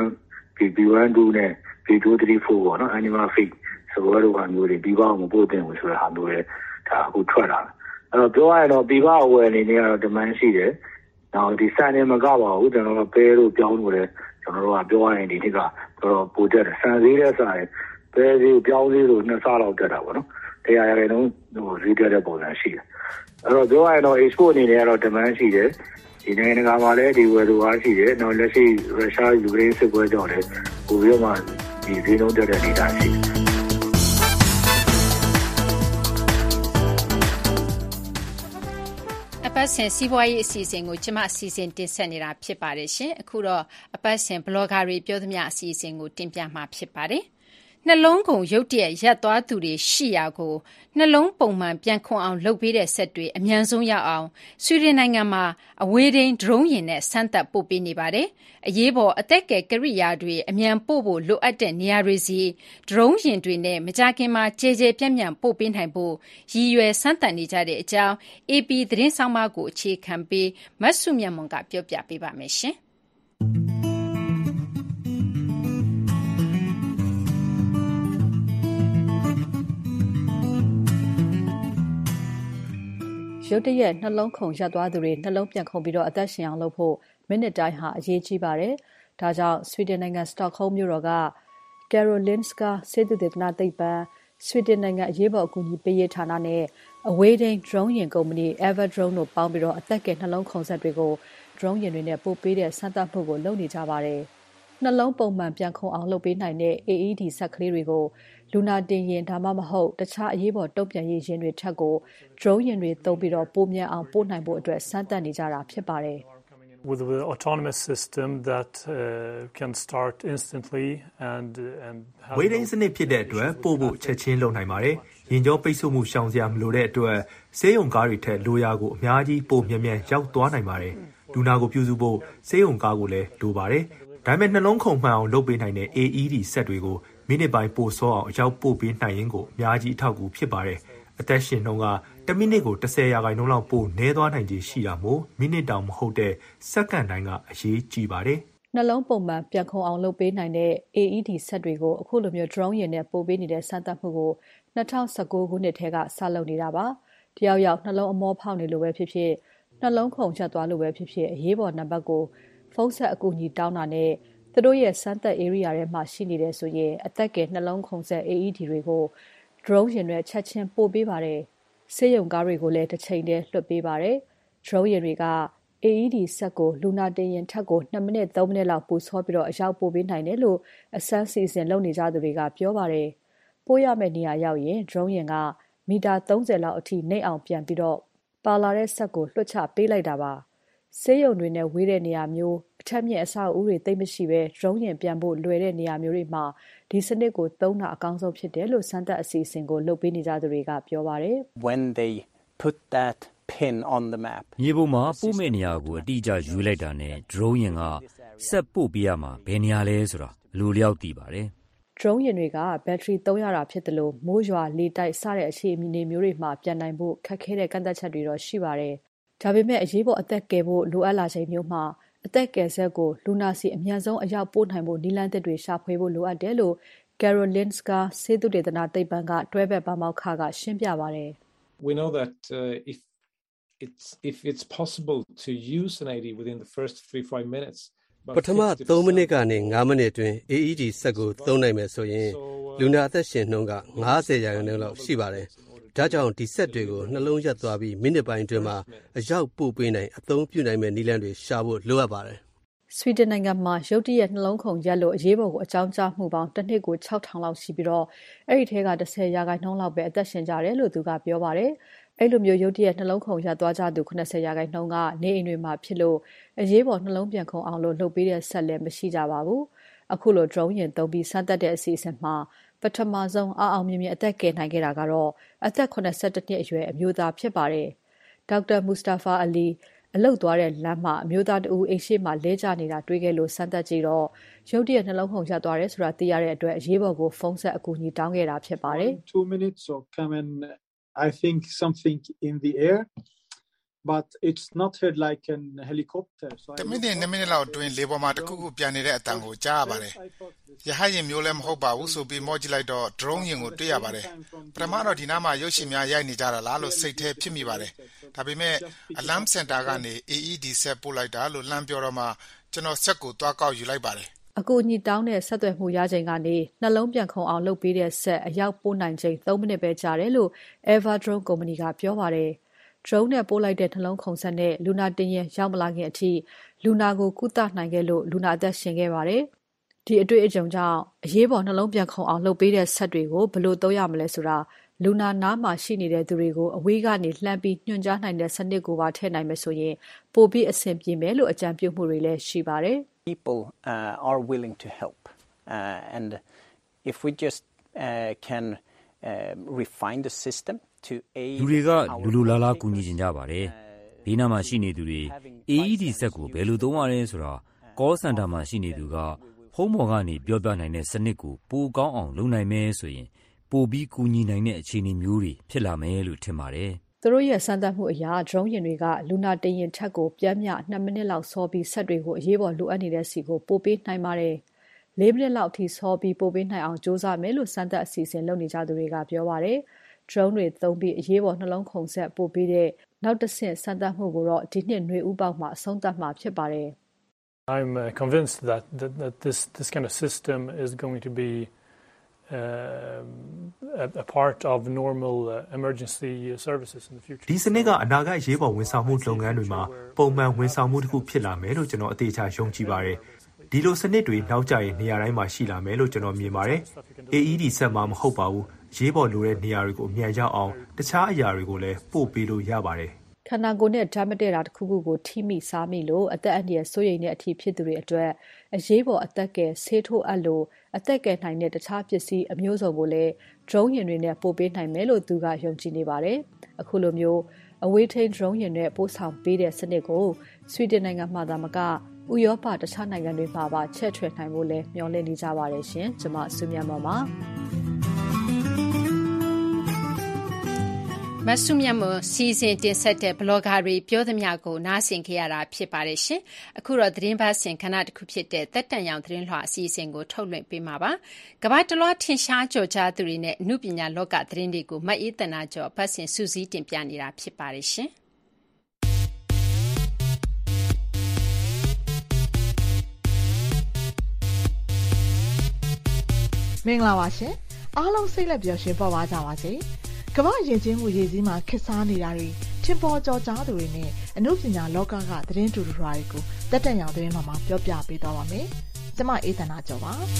P1 2နဲ့ P2 3 4ပေါ့နော် animal feed စကွဲတို့ကမျိုးတွေပြည်ပကိုမပို့တင်ဘူးဆိုတဲ့ဟာမျိုးတွေဒါအခုထွက်လာတယ်အဲ့တော့ပြောရရင်တော့ပြည်ပအဝယ်အနေနဲ့ကတော့ demand ရှိတယ်နောက်ဒီစံနေမကပါဘူးကျွန်တော်တို့ပဲလို့ပြောင်းလို့လည်းကျွန်တော်တို့ကပြောရရင်ဒီနှစ်ကတော့ပိုတက်တယ်စံစည်းတဲ့ဆိုင်ပဲစည်းပြောင်းစည်းလို့2ဆလောက်တက်တာပေါ့နော်တရားရတဲ့နှုန်းဈေးတက်တဲ့ပုံစံရှိတယ်အဲ့တော့ပြောရရင်တော့ export အနေနဲ့ကတော့ demand ရှိတယ်ဒီနိုင်ငံကမှလည်းဒီဝယ်လိုအားရှိတယ်နောက်လက်ရှိရုရှားယူကရိန်းစစ်ပွဲကြောင့်လည်းပိုပြီးတော့မှဒီဈေးနှုန်းတက်တဲ့အနေအထားရှိတယ်အပတ်စဉ်စီးပွားရေးအစီအစဉ်ကိုကျမအစီအစဉ်တင်ဆက်နေတာဖြစ်ပါတယ်ရှင်အခုတော့အပတ်စဉ်ဘလော့ဂါတွေပြောသမျှအစီအစဉ်ကိုတင်ပြမှာဖြစ်ပါတယ်နှလုံးကုန်ရုတ်တရက်ရပ်သွားသူတွေရှိရာကိုနှလုံးပုံမှန်ပြန်ခွန်အောင်လုပ်ပေးတဲ့ဆက်တွေအမြန်ဆုံးရောက်အောင်ဆွီဒင်နိုင်ငံမှာအဝေးထိန်းဒရုန်းယာဉ်နဲ့စမ်းသပ်ပို့ပေးနေပါတယ်အရေးပေါ်အသက်ကယ်ကိရိယာတွေအမြန်ပို့ဖို့လိုအပ်တဲ့နေရာတွေစီဒရုန်းယာဉ်တွေနဲ့မကြာခင်မှာကြေကြေပြန့်ပြန့်ပို့ပေးနိုင်ဖို့ရည်ရွယ်စမ်းသပ်နေကြတဲ့အကြောင်း AP သတင်းဆောင်မကိုအခြေခံပြီးမတ်စုမြတ်မွန်ကပြောပြပေးပါမယ်ရှင်ရုတ်တရက်နှလုံးခုန်ရပ်သွားသူတွေနှလုံးပြန်ခုန်ပြီးတော့အသက်ရှင်အောင်လုပ်ဖို့မိနစ်တိုင်းဟာအရေးကြီးပါတယ်။ဒါကြောင့်ဆွီဒင်နိုင်ငံစတော့ဟုမ်းမြို့တော်က Karolinska ဆေးသုတေသနသိပ္ပံဆွီဒင်နိုင်ငံအရေးပေါ်အကူအညီပေးရေးဌာနနဲ့အဝေးထိန်း drone ယာဉ်ကုမ္ပဏီ Everdrone တို့ပေါင်းပြီးတော့အသက်ကယ်နှလုံးခုန်စက်တွေကို drone ယာဉ်တွေနဲ့ပို့ပေးတဲ့စမ်းသပ်မှုကိုလုပ်နေကြပါတယ်။နှလုံးပုံမှန်ပြန်ခုန်အောင်လုပ်ပေးနိုင်တဲ့ AED စက်ကလေးတွေကိုလူနာတင်ယာဉ်ဒါမှမဟုတ်တခြားအရေးပေါ်တုံ့ပြန်ရေးယာဉ်တွေထက်ကို drone ယာဉ်တွေသုံးပြီးတော့ပိုမြန်အောင်ပို့နိုင်ဖို့အတွက်စမ်းသပ်နေကြတာဖြစ်ပါတယ်။ With an autonomous system that can start instantly and ဝေးတိုင်းစနစ်ဖြစ်တဲ့အတွက်ပို့ဖို့ချက်ချင်းလုပ်နိုင်ပါတယ်။ရင်ကြောပိတ်ဆို့မှုရှောင်စရာမလိုတဲ့အတွက်ဆေးရုံကားတွေထက်လိုရာကိုအများကြီးပိုမြန်မြန်ရောက်သွားနိုင်ပါတယ်။လူနာကိုပြုစုဖို့ဆေးရုံကားကိုလည်းလိုပါတယ်။ဒါပေမဲ့နှလုံးခုန်မှန်အောင်လုပ်ပေးနိုင်တဲ့ AED စက်တွေကိုမိနစ်ပိုင်းပိုစောအောင်အရောက်ပို့ပေးနိုင်ရင်ကိုအများကြီးအထောက်အကူဖြစ်ပါတယ်။အသက်ရှင်နှုန်းက1မိနစ်ကို10%လောက်ပိုနည်းသွားနိုင်ခြေရှိတာမို့မိနစ်တောင်မဟုတ်တဲ့စက္ကန့်တိုင်းကအရေးကြီးပါတယ်။နှလုံးပုံမှန်ပြန်ခုန်အောင်လုပ်ပေးနိုင်တဲ့ AED စက်တွေကိုအခုလိုမျိုး drone ယာဉ်နဲ့ပို့ပေးနေတဲ့စမ်းသပ်မှုကို2019ခုနှစ်ထဲကစလုပ်နေတာပါ။တယောက်ယောက်နှလုံးအမောဖောက်နေလို့ပဲဖြစ်ဖြစ်နှလုံးခုန်ချက်သွားလို့ပဲဖြစ်ဖြစ်အရေးပေါ်နံပါတ်ကိုဖုန်းဆက်အကူအညီတောင်းတာနဲ့သူတို့ရဲ့စမ်းသပ် area ထဲမှာရှိနေတယ်ဆိုရင်အသက်ကယ်နှလုံးခုန်ဆက် AED တွေကို drone ယာဉ်တွေချက်ချင်းပို့ပေးပါတယ်။ဆေးရုံကားတွေကိုလည်းတစ်ချိန်တည်းလွှတ်ပေးပါတယ်။ drone ယာဉ်တွေက AED စက်ကိုလူနာတင်ယာဉ်ထက်ကို2မိနစ်3မိနစ်လောက်ပိုစောပြီးတော့အရောက်ပို့ပေးနိုင်တယ်လို့အစမ်းစီစဉ်လုပ်နေကြသူတွေကပြောပါတယ်။ပို့ရမယ့်နေရာရောက်ရင် drone ယာဉ်ကမီတာ30လောက်အထိနှိပ်အောင်ပြန်ပြီးတော့ပါလာတဲ့စက်ကိုလွှတ်ချပေးလိုက်တာပါ။ဆေးရုံတွေနဲ့ဝေးတဲ့နေရာမျိုးအထက်မြင့်အဆောက်အဦတွေသိမ့်မရှိပဲ drone ယာဉ်ပြန်ဖို့လွယ်တဲ့နေရာမျိုးတွေမှာဒီစနစ်ကိုသုံးတာအကောင်းဆုံးဖြစ်တယ်လို့စမ်းသပ်အစီအစဉ်ကိုလုပ်ပေးနေကြသူတွေကပြောပါတယ်။ When they put that pin on the map မြေပုံမှာပို့မဲ့နေရာကိုအတိအကျရွေးလိုက်တာနဲ့ drone ယာဉ်ကဆက်ပို့ပေးရမှာဘယ်နေရာလဲဆိုတာအလိုလျောက်သိပါတယ်။ drone ယာဉ်တွေကဘက်ထရီသုံးရတာဖြစ်တယ်လို့မိုးရွာလေတိုက်စတဲ့အခြေအနေမျိုးတွေမှာပြန်နိုင်ဖို့ခက်ခဲတဲ့ကန့်သတ်ချက်တွေတော့ရှိပါတယ်။ဒါပေမဲ့အရေးပေါ်အသက်ကယ်ဖို့လိုအပ်လာချိန်မျိုးမှာအသက်ကယ်ဆက်ကိုလူနာစီအမြန်ဆုံးအရောက်ပို့နိုင်ဖို့နည်းလမ်းသစ်တွေရှာဖွေဖို့လိုအပ်တယ်လို့ Karolinska ဆေးသုတေသနသိပ္ပံကတွဲဘက်ပါမောက္ခကရှင်းပြပါတယ်။ We know that if it's possible to use an AED within the first 3-5 minutes ပထမ3မိနစ်ကနေ5မိနစ်အတွင်း AED စက်ကိုသုံးနိုင်မယ်ဆိုရင်လူနာအသက်ရှင်နှုန်းက90%လောက်ရှိပါတယ်။ဒါကြောင့်ဒီစက်တွေကိုနှလုံးရပ်သွားပြီးမိနစ်ပိုင်းအတွင်းမှာအရောက်ပို့ပေးနိုင်အသုံးပြုနိုင်မယ့်နည်းလမ်းတွေရှာဖို့လိုအပ်ပါတယ်။ဆွီဒင်နိုင်ငံမှာရုတ်တရက်နှလုံးခုန်ရပ်လို့အရေးပေါ်ကိုအကြောင်းကြားမှုပေါင်းတစ်နှစ်ကို6000လောက်ရှိပြီးတော့အဲ့ဒီထဲက10%လောက်ပဲအသက်ရှင်ကြတယ်လို့သူကပြောပါတယ်။အဲ့လိုမျိုးရုတ်တရက်နှလုံးခုန်ရပ်သွားကြသူ90%ကနေအိမ်တွေမှာဖြစ်လို့အရေးပေါ်နှလုံးပြန်ခုန်အောင်လို့လုပ်ပေးတဲ့ဆက်လည်းမရှိကြပါဘူး။အခုလို drone ယာဉ်သုံးပြီးစမ်းသပ်တဲ့အစီအစဉ်မှာပထမဆုံးအောင်မြင်မြင်အသက်ကယ်နိုင်ခဲ့တာကတော့အသက်82နှစ်အရွယ်အမျိုးသားဖြစ်ပါတယ်။ဒေါက်တာမူစတာဖာအလီအလုတ်သွားတဲ့လမ်းမှာအမျိုးသားတဦးအိမ်ရှိမှလဲကျနေတာတွေ့ခဲ့လို့စမ်းသပ်ကြည့်တော့ရုတ်တရက်နှလုံးခုန်ရပ်သွားတယ်ဆိုတာသိရတဲ့အတွက်အရေးပေါ်ကိုဖုန်းဆက်အကူအညီတောင်းခဲ့တာဖြစ်ပါတယ်။ 2 minutes or come and I think something in the air but it's not heard like an helicopter so 2မိနစ်လောက်အတွင်းလေပေါ်မှာတခုခုပြန်နေတဲ့အတန်ကိုကြားရပါတယ်ရဟတ်ယာဉ်မျိုးလည်းမဟုတ်ပါဘူးဆိုပြီးမော့ကြည့်လိုက်တော့ drone ယာဉ်ကိုတွေ့ရပါတယ်ပထမတော့ဒီနားမှာရုပ်ရှင်များရိုက်နေကြတာလားလို့စိတ်ထဲဖြစ်မိပါတယ်ဒါပေမဲ့ alarm center ကနေ AED ဆက်ပို့လိုက်တာလို့လှမ်းပြောတော့မှကျွန်တော်ဆက်ကိုသွားကောက်ယူလိုက်ပါတယ်အကူအညီတောင်းတဲ့ဆက်သွယ်မှုရချိန်ကနေနှလုံးပြန်ခုန်အောင်လုပ်ပေးတဲ့ဆက်အရောက်ပို့နိုင်ချိန်3မိနစ်ပဲကြာတယ်လို့ Everdrone ကုမ္ပဏီကပြောပါတယ်။ drone နဲ့ပို့လိုက်တဲ့နှလုံးခုန်ဆက်နဲ့လူနာတင်ယာဉ်ရောက်မလာခင်အထိလူနာကိုကုသနိုင်ခဲ့လို့လူနာအသက်ရှင်ခဲ့ပါတယ်။ဒီအတွေ့အကြုံကြောင့်အရေးပေါ်နှလုံးပြန်ခုန်အောင်လုပ်ပေးတဲ့ဆက်တွေကိုဘယ်လိုသုံးရမလဲဆိုတာလူနာနားမှာရှိနေတဲ့သူတွေကိုအဝေးကနေလှမ်းပြီးညွှန်ကြားနိုင်တဲ့စနစ်ကိုပါထည့်နိုင်မယ်ဆိုရင်ပိုပြီးအဆင်ပြေမယ်လို့အကြံပြုမှုတွေလည်းရှိပါတယ်။ People are willing to help and if we just can refine the system to aid လူတွေကလူလားလားကူညီကြကြပါတယ်။ဘေးနားမှာရှိနေသူတွေ AED စက်ကိုဘယ်လိုသုံးရလဲဆိုတာ call center မှာရှိနေသူကဖုန်းပေါ်ကနေပြောပြနိုင်တဲ့စနစ်ကိုပိုကောင်းအောင်လုပ်နိုင်မယ်ဆိုရင်ပိုပြီးကူညီနိုင်တဲ့အခြေအနေမျိုးတွေဖြစ်လာမယ်လို့ထင်ပါတယ်။သူတို့ရဲ့စမ်းသပ်မှုအရ drone ယာဉ်တွေကလူနာတင်ယာဉ်ထက်ကိုပြင်းပြ2မိနစ်လောက်စောပြီးဆက်တွေကိုအရေးပေါ်လိုအပ်နေတဲ့စီကိုပို့ပေးနိုင်ပါတယ်။4မိနစ်လောက်အထိစောပြီးပို့ပေးနိုင်အောင်စ조사မယ်လို့စမ်းသပ်အစီအစဉ်လုပ်နေကြသူတွေကပြောပါတယ်။ drone တွေသုံးပြီးအရေးပေါ်နှလုံးခုန်ဆက်ပို့ပေးတဲ့နောက်တစ်ဆင့်စမ်းသပ်မှုကိုတော့ဒီနှစ်နွေဦးပေါက်မှာအဆုံးသတ်မှာဖြစ်ပါတယ်။ I'm convinced that this kind of system is going to be a part of normal emergency services in the future. ဒီစနစ်ကအနာဂတ်ရေးပေါ်ဝန်ဆောင်မှုလုပ်ငန်းတွေမှာပုံမှန်ဝန်ဆောင်မှုတစ်ခုဖြစ်လာမယ်လို့ကျွန်တော်အသေးချာယုံကြည်ပါတယ်။ဒီလိုစနစ်တွေနောက်ကျရင်နေရာတိုင်းမှာရှိလာမယ်လို့ကျွန်တော်မြင်ပါတယ်။ AED ဆက်မှာမဟုတ်ပါဘူး။ရေးပေါ်လိုတဲ့နေရာတွေကိုအမြန်ရောက်အောင်တခြားအရာတွေကိုလည်းပို့ပေးလို့ရပါတယ်။ခန္ဓာကိုယ်နဲ့ဓာတ်မတည့်တာတစ်ခုခုကိုထိမိစားမိလို့အသက်အန္တရာယ်စိုးရိမ်တဲ့အထိဖြစ်သူတွေအတွက်အရေးပေါ်အသက်ကယ်ဆေးထိုးအပ်လို့အသက်ကယ်နိုင်တဲ့တခြားပစ္စည်းအမျိုးစုံကိုလည်း drone ယာဉ်တွေနဲ့ပို့ပေးနိုင်မယ်လို့သူကယုံကြည်နေပါတယ်။အခုလိုမျိုးအဝေးထိန်း drone ယာဉ်နဲ့ပို့ဆောင်ပေးတဲ့စနစ်ကိုဆွီဒင်နိုင်ငံမှာသာမကဥရောပတခြားနိုင်ငံတွေမှာပါချဲ့ထွင်နိုင်ဖို့လည်းမျှော်လင့်နေကြပါတယ်ရှင်။ကျွန်မစုမြတ်မော်ပါမဆုမြတ်မစီစဉ်တင်ဆက်တဲ့ဘလော့ဂါတွေပြောသမျှကိုနားဆင်ခဲ့ရတာဖြစ်ပါတယ်ရှင်။အခုတော့သတင်းပါစင်ခဏတစ်ခုဖြစ်တဲ့တက်တန်ရောင်သတင်းလွှာအစီအစဉ်ကိုထုတ်လွှင့်ပေးမှာပါ။ကမ္ဘာတလွှားထင်ရှားကြော်ကြားသူတွေနဲ့အမှုပညာလောကသတင်းတွေကိုမအေးတနာကျော်ပတ်စင်စူးစီးတင်ပြနေတာဖြစ်ပါတယ်ရှင်။မင်္ဂလာပါရှင်။အားလုံးစိတ်လက်ပျော်ရွှင်ပေါ်ပါကြပါစေ။ကမ္ဘာယဉ်ကျေးမှုရည်စည်းမှာခေတ်စားနေတာတွေထင်ပေါ်ကျော်ကြားသူတွေနဲ့အမှုပညာလောကကသတင်းတူတူတွေကိုတက်တက်ရောင်သတင်းမှာပြောပြပေးသွားပါမယ်။ကျွန်မအေးသနာကျော်ပါ။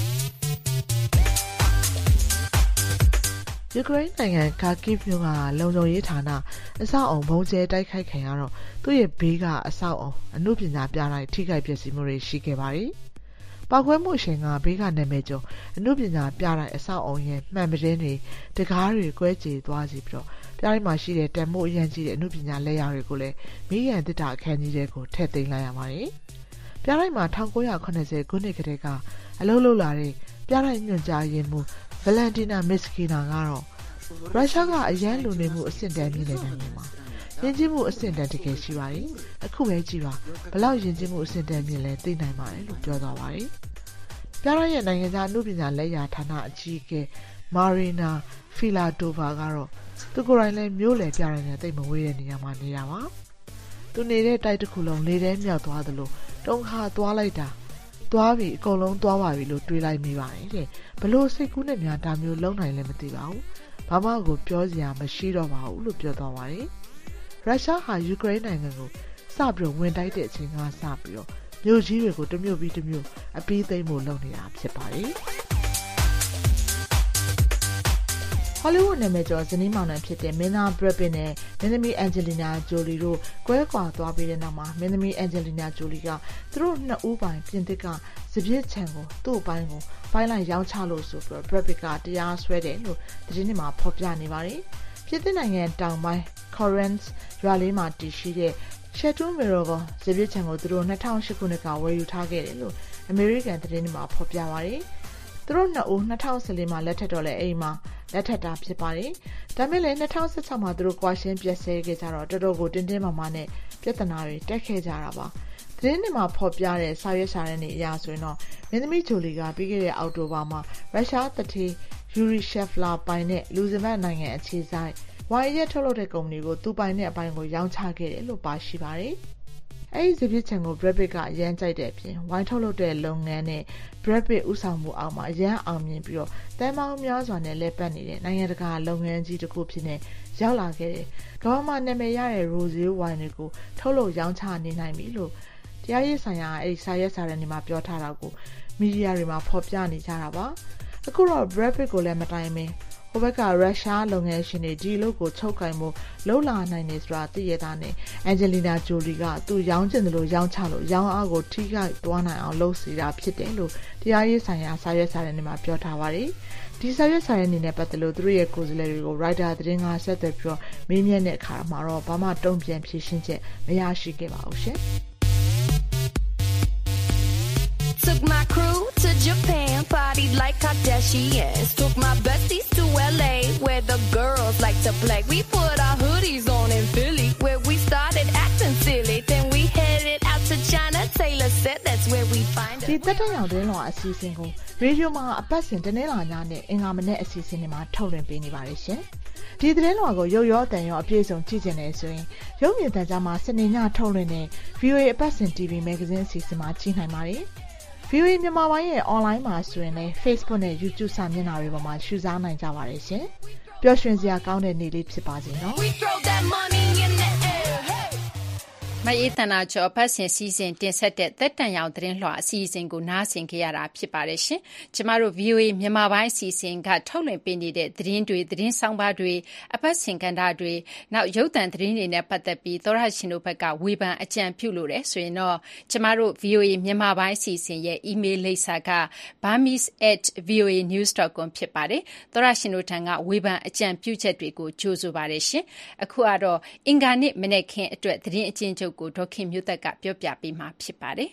ယူကရိန်းနိုင်ငံကာကိဗ်မြို့ကလုံခြုံရေးဌာနအဆောက်အုံဘုံကျဲတိုက်ခိုက်ခံရတော့သူ့ရဲ့ဘေးကအဆောက်အုံအမှုပညာပြတိုင်းထိခိုက်ပျက်စီးမှုတွေရှိခဲ့ပါတယ်။ပောက်ကွဲမှုရှင်ကဘေးကနာမည်ကျော်အမှုပညာပြတိုင်းအဆောက်အုံရဲ့မှန်ပတင်းတွေတကားတွေကွဲကြေသွားစီပြီးတော့ပြတိုင်းမှာရှိတဲ့တန်မိုးအရန်ကြီးတဲ့အမှုပညာလက်ရာတွေကိုလည်းမိရန်တစ်တာအခန်းကြီးတွေကိုထည့်သိမ်းလိုက်ရပါတယ်။ပြတိုင်းမှာ1980ခုနှစ်ကတည်းကအလုပ်လုပ်လာတဲ့ပြတိုင်းညွှန်ကြားရေးမှူးဗလန်တီနာမစ်ကီနာကတော့ရုရှားကအရန်လူနေမှုအဆင့်တန်းမြင့်တဲ့နိုင်ငံမှာယဉ်ကျေးမှုအဆင့်တန်းတကယ်ရှိပါတယ်။အခုပဲကြည့်ပါဘလောက်ယဉ်ကျေးမှုအဆင့်တန်းမြင့်လဲသိနိုင်ပါတယ်လို့ပြောသွားပါတယ်။ပြရရဲ့နိုင်ငံသားအမှုပညာလက်ရာဌာနအကြီးအကဲမာရီနာဖီလာတိုဗာကတော့သူကိုယ်တိုင်လည်းမျိုးလေပြရတဲ့တိတ်မဝေးတဲ့နေရာမှာနေတာပါ။သူနေတဲ့တိုက်တစ်ခုလုံးလေထဲမြောက်သွားသလိုတုံးခါသွားလိုက်တာသွားပြီအကုန်လုံးသွားပါပြီလို့တွေးလိုက်မိပါတယ်တဲ့။ဘလို့စိတ်ကူးနဲ့များဒါမျိုးလုံးနိုင်လည်းမသိပါဘူး။ဘာမှကိုပြောစရာမရှိတော့ပါဘူးလို့ပြောသွားပါတယ်။ရုရှားဟာယူကရိန်းနိုင်ငံကိုစပြီးဝင်တိုက်တဲ့အချိန်ကစပြီးတော့မြို့ကြီးတွေကိုတစ်မြို့ပြီးတစ်မြို့အပြီးသိမ်းဖို့လုပ်နေတာဖြစ်ပါတယ်။ဟောလိဝုဒ်နာမည်ကျော်ဇနီးမောင်နှံဖြစ်တဲ့မင်းသားဘရက်ပစ်နဲ့မင်းသမီးအန်ဂျလီနာဂျိုလီတို့ကွဲကွာသွားပြီးတဲ့နောက်မှာမင်းသမီးအန်ဂျလီနာဂျိုလီကသူတို့နှစ်ဦးပိုင်ပြင်သစ်ကစပြစ်ချန်ကိုသူ့အပိုင်းကိုဖိုင်လိုက်ရောင်းချလို့ဆိုပြီးဘရက်ပစ်ကတရားစွဲတယ်လို့သတင်းတွေမှာဖော်ပြနေပါတယ်။ပြင်သစ်နိုင်ငံတောင်ပိုင်း Correns ရွာလေးမှာတည်ရှိတဲ့ရှက်တူးမီရိုကစပြစ်ချန်ကိုသူတို့2008ခုနှစ်ကဝယ်ယူထားခဲ့တယ်လို့အမေရိကန်သတင်းတွေမှာဖော်ပြပါတယ်။သူတို့နှစ်ဦး2014မှာလက်ထပ်တော့လဲအိမ်မှာလက်ထပ်တာဖြစ်ပါတယ်။ဒါပေမဲ့လည်း2016မှာသူတို့ကွာရှင်းပြက်ဆဲခဲ့ကြတော့တော်တော်ကိုတင်းတင်းမာမာနဲ့ပြဿနာတွေတက်ခဲ့ကြတာပါ။သတင်းတွေမှာဖော်ပြတဲ့စာရွက်စာတမ်းတွေအရဆိုရင်တော့မင်းသမီးဂျိုလီကပြီးခဲ့တဲ့အောက်တိုဘာမှာရုရှားတတိယူရီရှက်ဖလာပိုင်နဲ့လူဇင်ဘတ်နိုင်ငံအခြေစိုက်ဝိုင်ရက်ထုတ်လုပ်တဲ့ကုမ္ပဏီကိုသူပိုင်တဲ့အပိုင်းကိုရောင်းချခဲ့တယ်လို့ပါရှိပါတယ်။အဲဒီစပြစ်ချန်ကို Brad Pitt ကအရန်ကြိုက်တဲ့အပြင်ဝိုင်ထုတ်လုပ်တဲ့လုပ်ငန်းနဲ့ Brad Pitt ဦးဆောင်မှုအောက်မှာအရန်အောင်မြင်ပြီးတော့တန်ပေါင်းများစွာနဲ့လက်ပတ်နေတဲ့နိုင်ငံတကာလုပ်ငန်းကြီးတစ်ခုဖြစ်နေရောက်လာခဲ့တယ်။ကမ္ဘာမှာနာမည်ရတဲ့ Rosé ဝိုင်တွေကိုထုတ်လုပ်ရောင်းချနေနိုင်ပြီလို့တရားရေးဆိုင်ရာအဲဒီစာရွက်စာတမ်းတွေမှာပြောထားတာကိုမီဒီယာတွေမှာဖော်ပြနေကြတာပါ။အခုတော့ Brad Pitt ကိုလည်းမတိုင်မင်းဟိုဘက်ကရုရှားလုပ်ငန်းရှင်တွေဒီလိုကိုချုပ်ကင်မှုလှုပ်လာနိုင်နေဆိုတာသိရတာနဲ့အန်ဂျလီနာဂျိုလီကသူရောင်းချင်တယ်လို့ရောင်းချလို့ရောင်းအားကိုထိခိုက်သွားနိုင်အောင်လုပ်စီတာဖြစ်တယ်လို့တရားရေးဆိုင်ရာစာရွက်စာတမ်းတွေမှာပြောထားပါတယ်ဒီစာရွက်စာတမ်းတွေနဲ့ပတ်သက်လို့သူတို့ရဲ့ကိုယ်စားလှယ်တွေကို Writer သတင်းကဆက်သွယ်ပြီးတော့မေးမြန်းတဲ့အခါမှာတော့ဘာမှတုံ့ပြန်ဖြေရှင်းချက်မရရှိခဲ့ပါဘူးရှင် Took my crew to Japan, partied like Kardashians. Took my besties to LA, where the girls like to play. We put our hoodies on in Philly, where we started acting silly. Then we headed out to China. Taylor said that's where we find it. ဒီတက်တရောင်တင်းလောအစီအစဉ်ကိုရေဒီယိုမှာအပတ်စဉ်တနေ့လာညနဲ့အင်္ဂါမနေ့အစီအစဉ်တွေမှာထုတ်လွှင့်ပေးနေပါတယ်ရှင်။ဒီသတင်းလွှာကိုရုပ်ရောတန်ရောအပြည့်စုံကြည့်ကြနေဆိုရင်ရုပ်မြင်သံကြားမှာစနေညထုတ်လွှင့်တဲ့ VOA အပတ်စဉ် TV Magazine အစီအစဉ်မှာကြည့်နိုင်ပါတယ်။ VOA မြန်မာပိုင်းရဲ့ online မှာဆိုရင်လည်း Facebook နဲ့ YouTube စာမျက်နှာတွေပေါ်မှာရှုစားနိုင်ကြပါတယ်ရှင်။ပျော်ရွှင်စရာကောင်းတဲ့နေ့လေးဖြစ်ပါစေနော်။မအေးတနာကျော်ဖတ်ဆင်စီစဉ်တင်ဆက်တဲ့သက်တန်ရောင်သတင်းလွှာအစီအစဉ်ကိုနားဆင်ကြရတာဖြစ်ပါတယ်ရှင်။ကျမတို့ VOA မြန်မာပိုင်းအစီအစဉ်ကထုတ်လွှင့်ပေးနေတဲ့သတင်းတွေသတင်းဆောင်ပါတွေအပတ်စဉ်ကဏ္ဍတွေနောက်ရုပ်သံသတင်းတွေနဲ့ပတ်သက်ပြီးသောရရှင်တို့ဘက်ကဝေဖန်အကြံပြုလို့တယ်ဆိုရင်တော့ကျမတို့ VOA မြန်မာပိုင်းအစီအစဉ်ရဲ့ email လိပ်စာက burmese@voanews.com ဖြစ်ပါတယ်။သောရရှင်တို့ထံကဝေဖန်အကြံပြုချက်တွေကိုကြိုဆိုပါတယ်ရှင်။အခုကတော့အင်္ဂါနေ့မနေ့ခင်းအတွက်သတင်းအကျဉ်းချုပ်ကိုဒေါခင်မျိုးသက်ကပြောပြပေးမှာဖြစ်ပါတယ်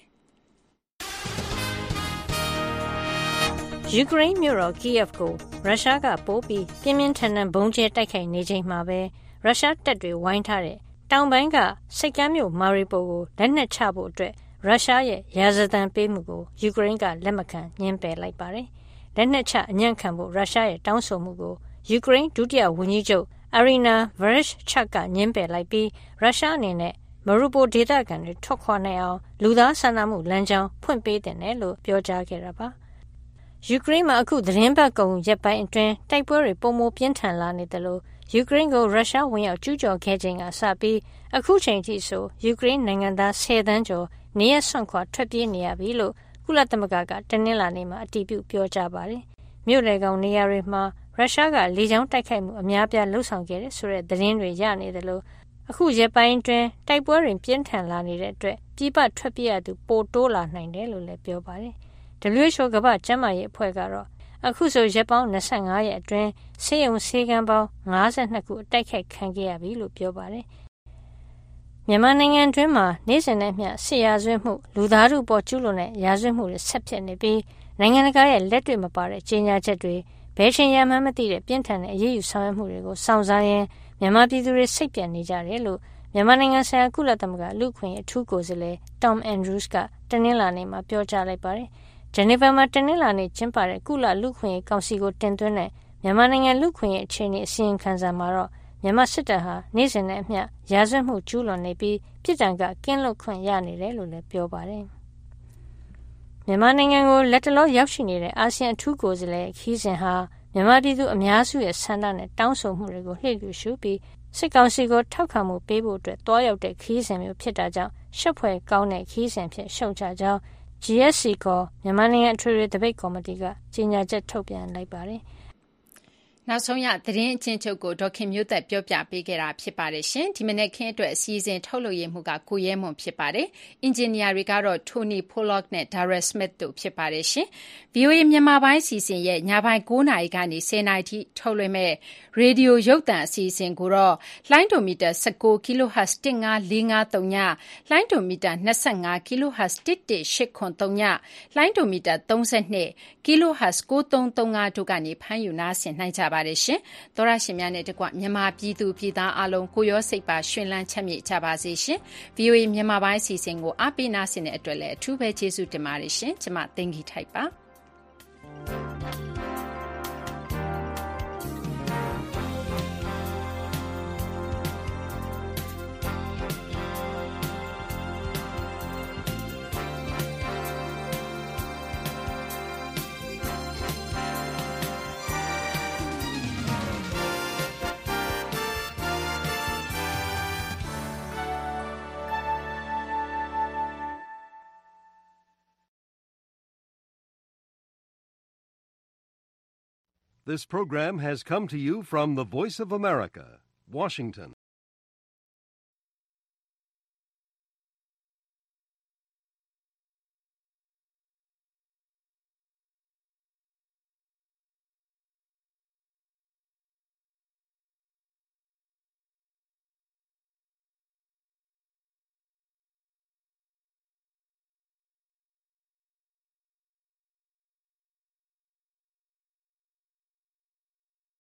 ။ ယူကရိန်းမြို့တော် Kyiv ကိုရုရှားကပိုပြီးပြင်းပြင်းထန်ထန်ဗုံးကျဲတိုက်ခိုက်နေချိန်မှာပဲရုရှားတပ်တွေဝိုင်းထားတဲ့တောင်ပိုင်းကစိတ်ကမ်းမြို့ Mariupol ကိုလက်နက်ချဖို့အတွက်ရုရှားရဲ့ရာဇသံပေးမှုကိုယူကရိန်းကလက်မခံညှင်းပယ်လိုက်ပါတယ်။လက်နက်ချအညံ့ခံဖို့ရုရှားရဲ့တောင်းဆိုမှုကိုယူကရိန်းဒုတိယဝန်ကြီးချုပ် Irina Vereshchuk ကညှင်းပယ်လိုက်ပြီးရုရှားအနေနဲ့Mariupol ဒေသခံတွေထွက်ခွာနိုင်အောင်လူသားစာနာမှုလမ်းကြောင်းဖွင့်ပေးတယ်လို့ပြောကြားခဲ့တာပါ။ယူကရိန်းမှာအခုသတင်းပတ်ကုန်ရက်ပိုင်းအတွင်းတိုက်ပွဲတွေပုံမပြင်းထန်လာနေတယ်လို့ယူကရိန်းကိုရုရှားဝင်ရောက်ကျူးကျော်ခဲ့ချိန်ကစပြီးအခုချိန်ထိဆိုယူကရိန်းနိုင်ငံသား10 သန်းကျော်နေရဆွန့်ခွာထွက်ပြေးနေရပြီလို့ကုလသမဂ္ဂကတနင်္လာနေ့မှာအတည်ပြုပြောကြားပါတယ်။မြို့လေကောင်နေရာတွေမှာရုရှားကလေကြောင်းတိုက်ခိုက်မှုအများပြားလှုပ်ဆောင်ခဲ့တဲ့ဆိုတဲ့သတင်းတွေရနေတယ်လို့အခုရက်ပိုင်းအတွင်းတိုက်ပွဲတွေပြင်းထန်လာနေတဲ့အတွက်ပြည်ပထွက်ပြေးရသူပိုတိုးလာနိုင်တယ်လို့လည်းပြောပါတယ်။ WHO ကမ္ဘာ့ကျန်းမာရေးအဖွဲ့ကတော့အခုဆိုရက်ပေါင်း25ရက်အတွင်းဆေးရုံဆေးခန်းပေါင်း52ခုအတိုက်ခိုက်ခံခဲ့ရပြီလို့ပြောပါတယ်။မြန်မာနိုင်ငံတွင်းမှာနေ့စဉ်နဲ့မျှစစ်ရာဇဝတ်မှုလူသားထုပေါ်ကျူးလွန်တဲ့ရာဇဝတ်မှုတွေဆက်ဖြစ်နေပြီးနိုင်ငံတကာရဲ့လက်တွေ့မပါတဲ့ကြေညာချက်တွေဘယ်ချိန်ရမှန်းမသိတဲ့ပြင်းထန်တဲ့အရေးယူဆောင်ရွက်မှုတွေကိုစောင့်စားရင်းမြန်မာပြည်သူတွေစိတ်ပြတ်နေကြတယ်လို့မြန်မာနိုင်ငံဆိုင်ရာကုလသမဂ္ဂလူ့အခွင့်အရေးအထူးကိုယ်စားလှယ် Tom Andrews ကတနင်္လာနေ့မှာပြောကြားလိုက်ပါတယ်။ဂျနီဗာမှာတနင်္လာနေ့ကျင်းပတဲ့ကုလလူ့အခွင့်အရေးကောင်စီကိုတင်သွင်းတဲ့မြန်မာနိုင်ငံလူ့အခွင့်အရေးအခြေအနေအစီရင်ခံစာမှာတော့မြန်မာစစ်တပ်ဟာနေ့စဉ်နဲ့အမျှရာဇဝတ်မှုကျူးလွန်နေပြီးပြည်ထံကကင်းလွတ်ခွင့်ရနေတယ်လို့လည်းပြောပါတယ်။မြန်မာနိုင်ငံကိုလက်တလောရောက်ရှိနေတဲ့အာဆီယံအထူးကိုယ်စားလှယ်ခီးစဉ်ဟာမြန်မာပြည်သူအများစုရဲ့ဆန္ဒနဲ့တောင်းဆိုမှုတွေကိုလှည့်လည်ရှုပြီးစစ်ကောင်စီကိုထောက်ခံမှုပေးဖို့အတွက်တွားရောက်တဲ့ခီးစဉ်မျိုးဖြစ်တာကြောင့်ရှက်ဖွယ်ကောင်းတဲ့ခီးစဉ်ဖြစ်ရှုံချကြောင်း GSC ခေါ်မြန်မာနိုင်ငံအထွေထွေသပိတ်ကော်မတီကကြေညာချက်ထုတ်ပြန်လိုက်ပါတယ်။နောက်ဆုံးရသတင်းအချင်းချုပ်ကိုဒေါခင်မျိုးသက်ပြောပြပေးခဲ့တာဖြစ်ပါတယ်ရှင်။ဒီမနေ့ခင်းအတွက်အစီအစဉ်ထုတ်လုပ်ရမှုကကိုရဲမွန်ဖြစ်ပါတယ်။အင်ဂျင်နီယာတွေကတော့ Tony Pollock နဲ့ Dara Smith တို့ဖြစ်ပါတယ်ရှင်။ VOA မြန်မာပိုင်းအစီအစဉ်ရဲ့ညပိုင်း9နာရီကနေ10နာရီထိထုတ်လွှင့်မဲ့ရေဒီယိုရုပ်သံအစီအစဉ်ကိုတော့လိုင်းဒိုမီတာ19 kHz 15453ညလိုင်းဒိုမီတာ25 kHz 11883ညလိုင်းဒိုမီတာ32 kHz 9335တို့ကနေဖမ်းယူနားဆင်နိုင်ကြပါတယ်ရှင်။သောရရှင်များနဲ့တကွမြန်မာပြည်သူပြည်သားအလုံးကိုရောစိတ်ပါရှင်လန်းချမ်းမြေ့ကြပါစေရှင်။ VOA မြန်မာပိုင်းအစီအစဉ်ကိုအားပေးနာဆင်တဲ့အတွက်လည်းအထူးပဲကျေးဇူးတင်ပါတယ်ရှင်။ကျွန်မသိင်္ဂီထိုက်ပါ။ This program has come to you from the Voice of America, Washington.